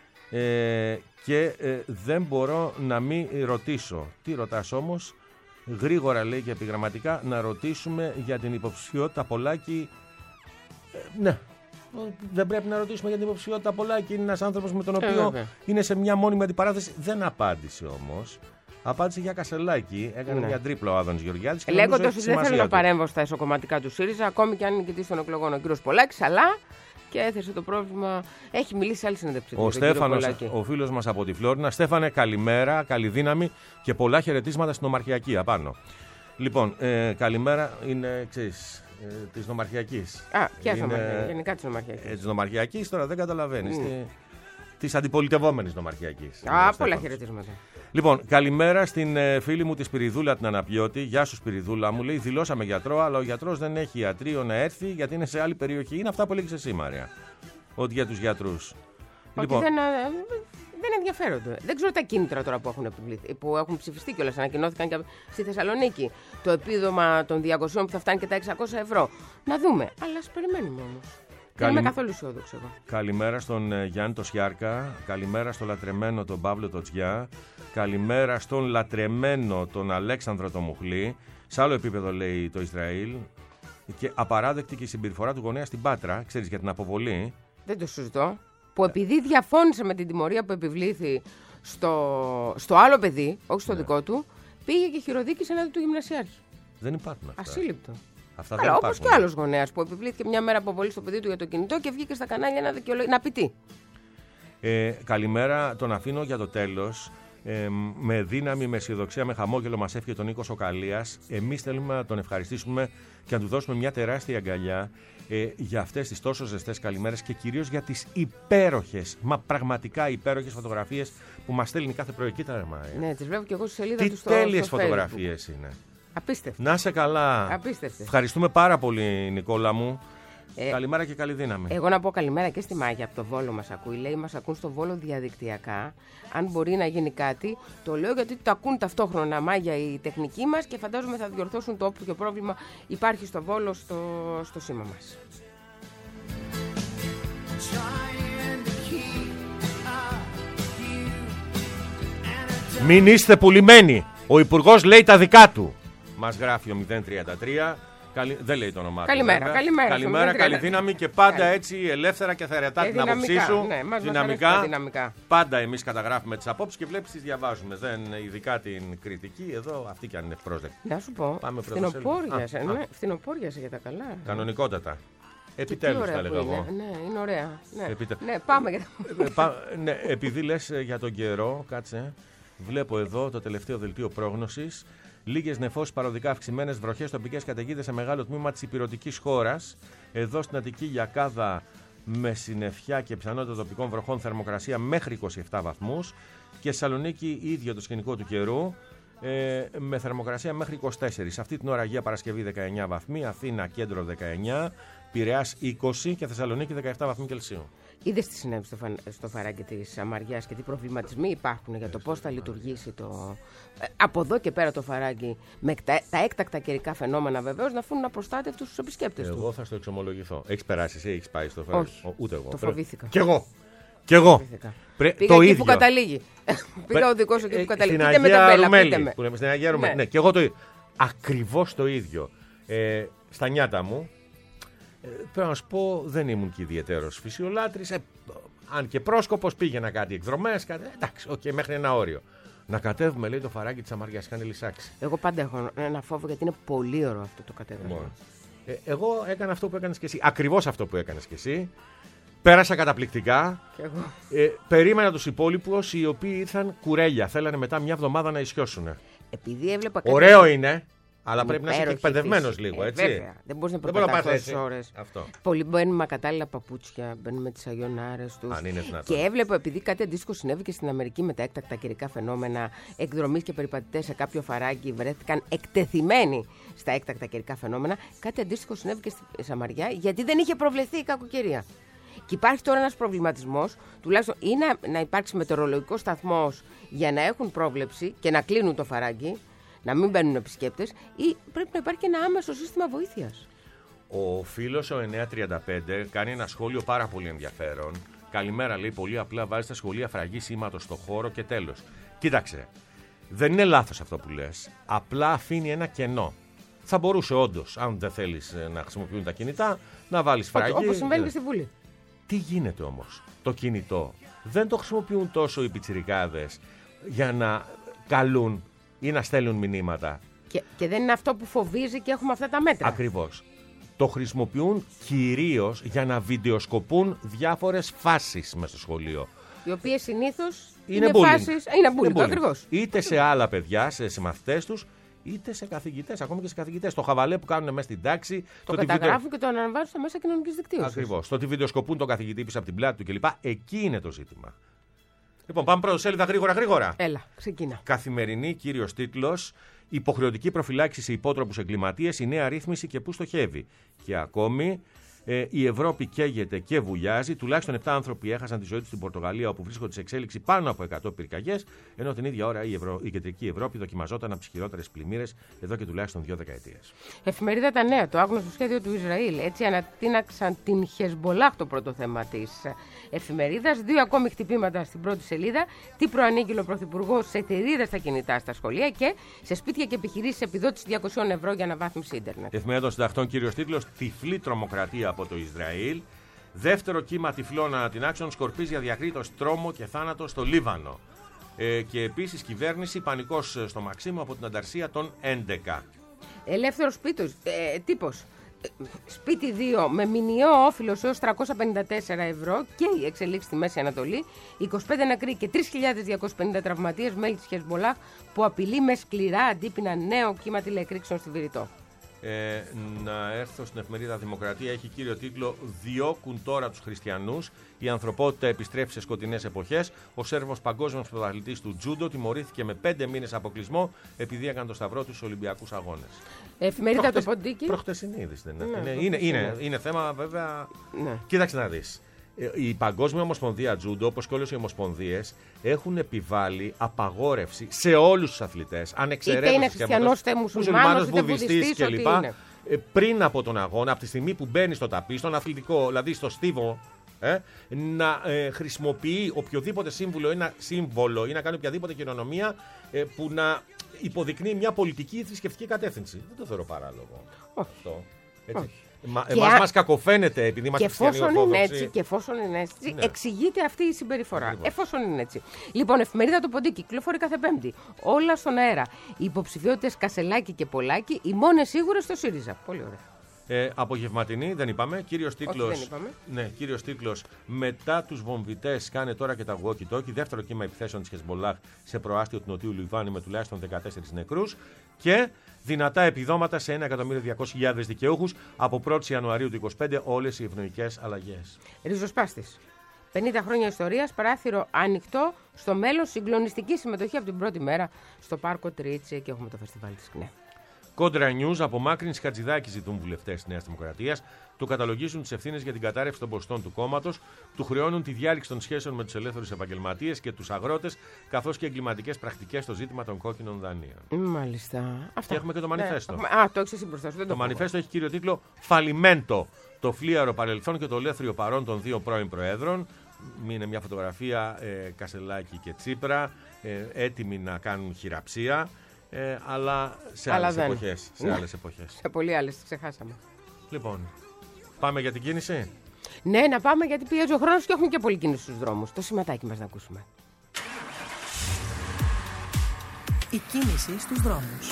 και δεν μπορώ να μην ρωτήσω. Τι ρωτάς όμως? Γρήγορα λέει και επιγραμματικά να ρωτήσουμε για την υποψηφιότητα Πολάκη. Ναι. Δεν πρέπει να ρωτήσουμε για την υποψηφιότητα Πολάκη. Είναι ένας άνθρωπος με τον οποίο είναι σε μια μόνιμη αντιπαράθεση. Δεν απάντησε όμως. Απάντησε για Κασελάκη, έκανε μια τρίπλα ο Άδωνης Γεωργιάδης. Λέγοντας ότι δεν θέλω να παρέμβω στα εσωκομματικά του ΣΥΡΙΖΑ, ακόμη και αν είναι νικητής των εκλογών ο κ. Πολάκης, αλλά και έθεσε το πρόβλημα. Έχει μιλήσει σε άλλη συνέντευξη. Ο Στέφανος, ο φίλος μας από τη Φλόρινα. Στέφανε, καλημέρα, καλή δύναμη και πολλά χαιρετίσματα στην Νομαρχιακή απάνω. Λοιπόν, καλημέρα είναι, ξέρεις, της Νομαρχιακής. Ποια Νομαρχιακή, γενικά της Νομαρχιακής. Της Νομαρχιακής, τώρα δεν καταλαβαίνεις. Της αντιπολιτευόμενης Νομαρχιακής. Πολλά χαιρετίσματα. Λοιπόν, καλημέρα στην φίλη μου τη Σπυριδούλα την Αναπιώτη. Γεια σου, Σπυριδούλα μου. Λέει: δηλώσαμε γιατρό, αλλά ο γιατρός δεν έχει ιατρείο να έρθει γιατί είναι σε άλλη περιοχή. Είναι αυτά που έλεγες εσύ, Μάρια. Ότι για τους γιατρούς. Λοιπόν, δεν ενδιαφέρονται. Δεν ξέρω τα κίνητρα τώρα που έχουν ψηφιστεί κιόλας. Ανακοινώθηκαν και στη Θεσσαλονίκη. Το επίδομα των 200 που θα φτάνει και τα 600 ευρώ. Να δούμε. Αλλά ας περιμένουμε όμως. Δεν είμαι καθόλου αισιόδοξο εγώ. Καλημέρα στον Γιάννη το Σιάρκα. Καλημέρα στο λατρεμένο τον Παύλο το Τσιά. Καλημέρα στον λατρεμένο τον Αλέξανδρο το Μουχλή. Σε άλλο επίπεδο λέει το Ισραήλ. Και απαράδεκτη και η συμπεριφορά του γονέα στην Πάτρα. Ξέρεις, για την αποβολή. Δεν το συζητώ. Που επειδή διαφώνησε με την τιμωρία που επιβλήθη στο άλλο παιδί, όχι στο δικό του, πήγε και χειροδίκησε έναντι του γυμνασιάρχη. Δεν υπάρχουν αυτά. Ασύλληπτο. Αλλά όπως και άλλος γονέας που επιβλήθηκε μια μέρα αποβολή στο παιδί του για το κινητό και βγήκε στα κανάλια να πει τι. Καλημέρα, τον αφήνω για το τέλος. Με δύναμη, με αισιοδοξία, με χαμόγελο μας έφυγε τον Νίκο Σοκαλίας. Εμείς θέλουμε να τον ευχαριστήσουμε και να του δώσουμε μια τεράστια αγκαλιά για αυτές τις τόσο ζεστές καλημέρες και κυρίως για τις υπέροχες, μα πραγματικά υπέροχες φωτογραφίες που μας στέλνει κάθε πρωί. Κοίτα, ναι, τις βλέπω και εγώ στη σελίδα του στο τέλειες φωτογραφίες είναι. Απίστευτο. Να σε καλά. Απίστευτο. Ευχαριστούμε πάρα πολύ, Νικόλα μου. Καλημέρα και καλή δύναμη. Εγώ να πω καλημέρα και στη Μάγια από το Βόλο μας ακούει. Λέει μας ακούν στο Βόλο διαδικτυακά. Αν μπορεί να γίνει κάτι, το λέω γιατί το ακούν ταυτόχρονα Μάγια οι τεχνικοί μας και φαντάζομαι θα διορθώσουν το όποιο πρόβλημα υπάρχει στο Βόλο στο σήμα μας. Μην είστε πουλημένοι. Ο Υπουργός λέει τα δικά του. Μας γράφει ο 033. Δεν λέει το όνομά του. Καλημέρα, καλή δύναμη και πάντα έτσι ελεύθερα και θερετά την άποψή σου. Ναι, δυναμικά. Πάντα εμείς καταγράφουμε τις απόψεις και βλέπεις τις διαβάζουμε. Δεν ειδικά την κριτική, εδώ αυτή κι αν είναι ευπρόσδεκτη. Να σου πω. Φθινοπόριασε για τα καλά. Κανονικότατα. Επιτέλους θα λέγω εγώ. Ναι, είναι ωραία. Ναι, πάμε. Επειδή λες για τον καιρό, κάτσε. Βλέπω εδώ το τελευταίο δελτίο πρόγνωσης. Λίγες νεφώσεις, παροδικά αυξημένες βροχές, τοπικές καταιγίδες σε μεγάλο τμήμα της υπηρετικής χώρας. Εδώ στην Αττική Γιακάδα με συννεφιά και πιθανότητα τοπικών βροχών, θερμοκρασία μέχρι 27 βαθμούς. Και Θεσσαλονίκη ίδιο το σκηνικό του καιρού με θερμοκρασία μέχρι 24. Αυτή την ώρα Αγία Παρασκευή 19 βαθμοί, Αθήνα κέντρο 19, Πειραιάς 20 και Θεσσαλονίκη 17 βαθμοί Κελσίου. Είδες τι συνέβη στο φαράγγι της Αμαριάς και τι προβληματισμοί υπάρχουν για το πώς θα λειτουργήσει από εδώ και πέρα το φαράγγι με τα έκτακτα καιρικά φαινόμενα βεβαίως να αφήνουν απροστάτευτους στους επισκέπτες του. Εγώ θα στο εξομολογηθώ. Έχεις περάσει εσύ, έχεις πάει στο φαράγγι? Όχι, ούτε εγώ. Το φοβήθηκα. Κι εγώ. Πήγα το εκεί ίδιο. που καταλήγει. Πήγα ο δικός εκεί που καταλήγει. Στην Αγία Ρουμέλη. Στην Αγία Ρουμέλη. Ναι, και εγώ το ίδιο. Ακριβώς το ίδιο. Στα νιάτα μου. Πρέπει να σου πω, δεν ήμουν και ιδιαίτερος φυσιολάτρης. Αν και πρόσκοπος, πήγαινα κάτι εκδρομές. Εντάξει, μέχρι ένα όριο. Να κατέβουμε, λέει, το φαράγγι της Σαμαριάς. Κάνει λυσάξη. Εγώ πάντα έχω ένα φόβο γιατί είναι πολύ ωραίο αυτό το κατέβασμα. Εγώ έκανα αυτό που έκανες και εσύ. Ακριβώς αυτό που έκανες και εσύ. Πέρασα καταπληκτικά. Και εγώ. Περίμενα τους υπόλοιπους οι οποίοι ήρθαν κουρέλια. Θέλανε μετά μια εβδομάδα να ισιώσουν. Επειδή έβλεπα. Ωραίο είναι. Αλλά πρέπει να είσαι και εκπαιδευμένος λίγο, έτσι. Βέβαια. Δεν μπορείς να προπατάς τόσες ώρες. Πολλοί μπαίνουν με ακατάλληλα παπούτσια, μπαίνουν με τις αγιονάρες τους. Αν είναι δυνατόν. Και έβλεπα, επειδή κάτι αντίστοιχο συνέβη και στην Αμερική με τα έκτακτα καιρικά φαινόμενα, εκδρομείς και περιπατητές σε κάποιο φαράγγι βρέθηκαν εκτεθειμένοι στα έκτακτα καιρικά φαινόμενα. Κάτι αντίστοιχο συνέβη και στη Σαμαριά, γιατί δεν είχε προβλεφθεί η κακοκαιρία. Και υπάρχει τώρα ένας προβληματισμός, τουλάχιστον ή να υπάρξει μετεωρολογικός σταθμός για να έχουν πρόβλεψη και να κλείνουν το φαράγγι. Να μην μπαίνουν επισκέπτες, ή πρέπει να υπάρχει και ένα άμεσο σύστημα βοήθειας. Ο φίλος ο 935 κάνει ένα σχόλιο πάρα πολύ ενδιαφέρον. Καλημέρα, λέει, πολύ απλά βάζει τα σχολεία φραγή σήματος στο χώρο και τέλος. Κοίταξε, δεν είναι λάθος αυτό που λες. Απλά αφήνει ένα κενό. Θα μπορούσε όντως, αν δεν θέλεις να χρησιμοποιούν τα κινητά, να βάλεις φραγή. Όπως συμβαίνει και στη Βουλή. Τι γίνεται όμως? Το κινητό δεν το χρησιμοποιούν τόσο οι πιτσιρικάδες για να καλούν ή να στέλνουν μηνύματα. Και δεν είναι αυτό που φοβίζει και έχουμε αυτά τα μέτρα. Ακριβώς. Το χρησιμοποιούν κυρίως για να βιντεοσκοπούν διάφορες φάσεις μέσα στο σχολείο. Οι οποίες συνήθως είναι φάσεις. Είναι bullying, ακριβώς. Είτε σε άλλα παιδιά, σε συμμαθητές τους, είτε σε καθηγητές, ακόμη και σε καθηγητές. Το χαβαλέ που κάνουν μέσα στην τάξη. Το καταγράφουν και το αναβάζουν στα μέσα κοινωνικής δικτύωσης. Ακριβώς. Το ότι βιντεοσκοπούν τον καθηγητή πίσω από την πλάτη του κλπ. Εκεί είναι το ζήτημα. Λοιπόν, πάμε πρώτο σέλιδα γρήγορα. Έλα, ξεκινά. Καθημερινή, κύριος τίτλος. Υποχρεωτική προφυλάξη σε υπότροπους εγκληματίες, η νέα ρύθμιση και πού στοχεύει. Και ακόμη, η Ευρώπη καίγεται και βουλιάζει. Τουλάχιστον 7 άνθρωποι έχασαν τη ζωή τους στην Πορτογαλία, όπου βρίσκονται σε εξέλιξη πάνω από 100 πυρκαγιές, ενώ την ίδια ώρα η Κεντρική Ευρώπη δοκιμαζόταν από τις χειρότερες πλημμύρες εδώ και τουλάχιστον 2 δεκαετίες. Εφημερίδα Τα Νέα, το άγνωστο σχέδιο του Ισραήλ. Έτσι ανατείναξαν την Χεσμπολάχ, το πρώτο θέμα της εφημερίδας. 2 ακόμη χτυπήματα στην πρώτη σελίδα. Τι προανήγγειλε ο Πρωθυπουργός σε θηρίδες στα κινητά στα σχολεία και σε σπίτια και επιχειρήσεις επιδότηση 200 ευρώ για αναβάθμιση ίντερνετ. Εφημερίδα των Συντακτών, κύριος τίτλος. Τυφλή τρομοκρατία από το Ισραήλ. Δεύτερο κύμα τυφλών ανατινάξεων σκορπίζει αδιακρίτως τρόμο και θάνατο στο Λίβανο. Και επίσης κυβέρνηση πανικός στο Μαξίμου από την ανταρσία των 11. Ελεύθερος τύπος. Σπίτι 2 με μηνιαίο όφιλος έως 354 ευρώ και η εξελίξη στη Μέση Ανατολή. 25 νεκροί και 3.250 τραυματίες, μέλη της Χεσμπολάχ που απειλεί με σκληρά αντίπεινα νέο κύμα τηλεκρήξεων στη Βηρητό. Να έρθω στην εφημερίδα Δημοκρατία. Έχει κύριο τίτλο «Διώκουν τώρα τους χριστιανούς. Η ανθρωπότητα επιστρέφει σε σκοτεινές εποχές». Ο Σέρβος παγκόσμιος πρωταθλητής του τζούντο τιμωρήθηκε με 5 μήνες αποκλεισμό επειδή έκανε το σταυρό του στους Ολυμπιακούς Αγώνες. Εφημερίδα Το Ποντίκι. Προχτεσινή είδηση δεν είναι? Είναι θέμα βέβαια. Ναι. Κοίταξε να δεις. Η Παγκόσμια Ομοσπονδία Τζούντο, όπως και όλες οι ομοσπονδίες, έχουν επιβάλει απαγόρευση σε όλους τους αθλητές, ανεξαιρέτως είτε είναι χριστιανός, είτε μουσουλμάνος, είτε βουδιστής κλπ. Πριν από τον αγώνα, από τη στιγμή που μπαίνει στο ταπί, στον αθλητικό, δηλαδή στο στίβο, να χρησιμοποιεί οποιοδήποτε σύμβολο ή να κάνει οποιαδήποτε κοινωνία που να υποδεικνύει μια πολιτική ή θρησκευτική κατεύθυνση. Δεν το θεωρώ παράλογο. Αυτό. Έτσι. Εμάς μας κακοφαίνεται επειδή είμαστε χριστιανοί ορθόδοξοι. Και εφόσον είναι έτσι, ναι, εξηγείται αυτή η συμπεριφορά. Ακριβώς. Εφόσον είναι έτσι. Λοιπόν, εφημερίδα Το Ποντίκι, κυκλοφορεί κάθε Πέμπτη. Όλα στον αέρα. Οι υποψηφιότητες Κασελάκη και Πολάκη, οι μόνες σίγουρες στο ΣΥΡΙΖΑ. Πολύ ωραία. Απογευματινή, δεν είπαμε. Κύριος τίτλος. Ναι, κύριος τίτλος. Μετά τους βομβιτές κάνε τώρα και τα walkie-talkie. Δεύτερο κύμα επιθέσεων της Χεσμπολάχ σε προάστιο του Νοτιού Λιβάνι με τουλάχιστον 14 νεκρούς. Και δυνατά επιδόματα σε 1.200.000 δικαιούχους από 1η Ιανουαρίου του 2025. Όλες οι ευνοϊκές αλλαγές. Ριζοσπάστης. 50 χρόνια ιστορίας, παράθυρο ανοιχτό στο μέλλον, συγκλονιστική συμμετοχή από την πρώτη μέρα στο Πάρκο Τρίτσι και έχουμε το φεστιβάλ της ΚΝΕ. Κόντρα News, απομάκρυνση Χατζηδάκη ζητούν βουλευτές της Νέας Δημοκρατίας, του καταλογίζουν τις ευθύνες για την κατάρρευση των ποστών του κόμματος, του χρεώνουν τη διάλυση των σχέσεων με τους ελεύθερους επαγγελματίες και τους αγρότες, καθώς και εγκληματικές πρακτικές στο ζήτημα των κόκκινων δανείων. Μάλιστα. Και έχουμε και το μανιφέστο. Το έχεις εσύ μπροστά σου. Το μανιφέστο έχει κύριο τίτλο «Φαλιμέντο. Το φλίαρο παρελθόν και το ολέθριο παρόν των 2 πρώην προέδρων». Είναι μια φωτογραφία Κασελάκη και Τσίπρα, έτοιμοι να κάνουν χειραψία. Αλλά σε άλλες εποχές. Σε πολύ άλλες, τις ξεχάσαμε. Λοιπόν, πάμε για την κίνηση. Ναι, να πάμε γιατί πιέζει ο χρόνος και έχουμε και πολλή κίνηση στους δρόμους. Το σηματάκι μας να ακούσουμε. Η κίνηση στους δρόμους.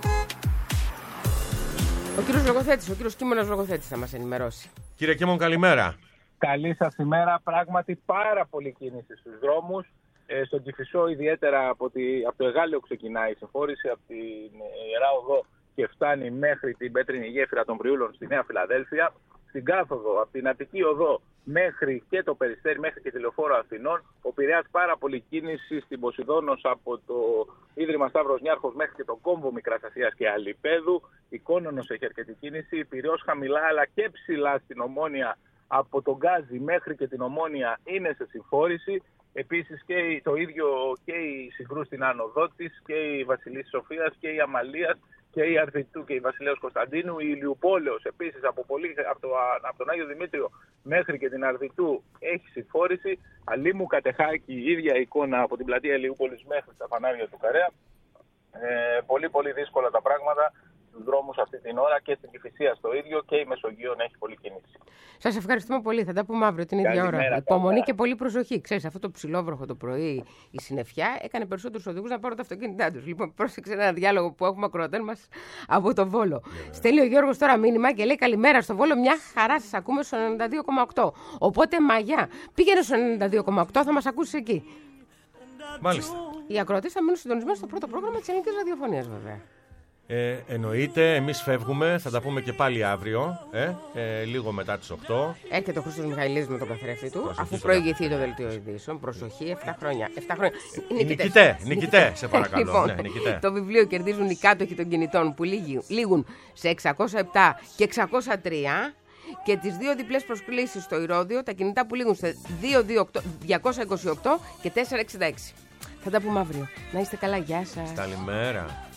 Ο κύριος Λογοθέτης, ο κύριος Κίμωνας Λογοθέτης θα μας ενημερώσει. Κύριε Κίμων, καλημέρα. Καλή σας ημέρα. Πράγματι πάρα πολύ κίνηση στους δρόμους. Στον Κηφισό ιδιαίτερα από το Εγάλεο ξεκινάει η συμφόρηση, από την Ιερά Οδό και φτάνει μέχρι την πέτρινη γέφυρα των Πριούλων στη Νέα Φιλαδέλφια. Στην κάθοδο από την Αττική Οδό μέχρι και το Περιστέρι, μέχρι και τη Λεωφόρο Αθηνών. Ο Πειραιάς πάρα πολύ κίνηση στην Ποσειδώνος από το Ίδρυμα Σταύρος Νιάρχος μέχρι και το κόμβο Μικράς Ασίας και Αλιπέδου. Η Κόνονος έχει αρκετή κίνηση. Η Πειραιώς χαμηλά αλλά και ψηλά στην Ομόνια από τον Γκάζι μέχρι και την Ομόνια είναι σε συμφόρηση. Επίσης και το ίδιο και η Συγκρού στην Άνω Δότης και η Βασιλής Σοφίας και η Αμαλίας και η Αρδιτού και η Βασιλέως Κωνσταντίνου. Η Ηλιουπόλεως επίσης από τον Άγιο Δημήτριο μέχρι και την Αρδιτού έχει συμφόρηση. Αλίμου Κατεχάκη, η ίδια εικόνα από την πλατεία Ηλιούπολης μέχρι τα φανάρια του Καρέα. Πολύ πολύ δύσκολα τα πράγματα στους δρόμους αυτή την ώρα και στην Κηφισία στο ίδιο και η Μεσογείων έχει πολύ κίνηση. Σας ευχαριστούμε πολύ. Θα τα πούμε αύριο την ίδια ώρα. Υπομονή και πολύ προσοχή. Ξέρεις, αυτό το ψηλόβροχο το πρωί, η συννεφιά έκανε περισσότερους οδηγούς να πάρουν τα αυτοκίνητά τους. Λοιπόν, πρόσεξε ένα διάλογο που έχουμε ακροατές μας από το Βόλο. Στέλνει ο Γιώργος τώρα μήνυμα και λέει: καλημέρα στο Βόλο, μια χαρά σας ακούμε στο 92,8. Οπότε μαγιά, πήγαινε στο 92,8, θα μας ακούσεις εκεί. Μάλιστα. Οι ακροατές θα μείνουν συντονισμένοι στο πρώτο πρόγραμμα της ελληνικής ραδιοφωνίας, βέβαια. Εννοείται, εμείς φεύγουμε, θα τα πούμε και πάλι αύριο, λίγο μετά τις 8. Έρχεται ο Χρήστος Μιχαηλίδης με τον καθρέφτη του, αφού προηγηθεί το δελτίο ειδήσεων. Προσοχή, 7 χρόνια. Νικητέ, σε παρακαλώ. Λοιπόν, ναι, νικητέ. Το βιβλίο κερδίζουν οι κάτοχοι των κινητών που λήγουν σε 607 και 603. Και τις δύο διπλές προσκλήσεις στο Ηρώδειο, τα κινητά που λήγουν σε 228 και 466. Θα τα πούμε αύριο. Να είστε καλά, γεια σας. Καλημέρα.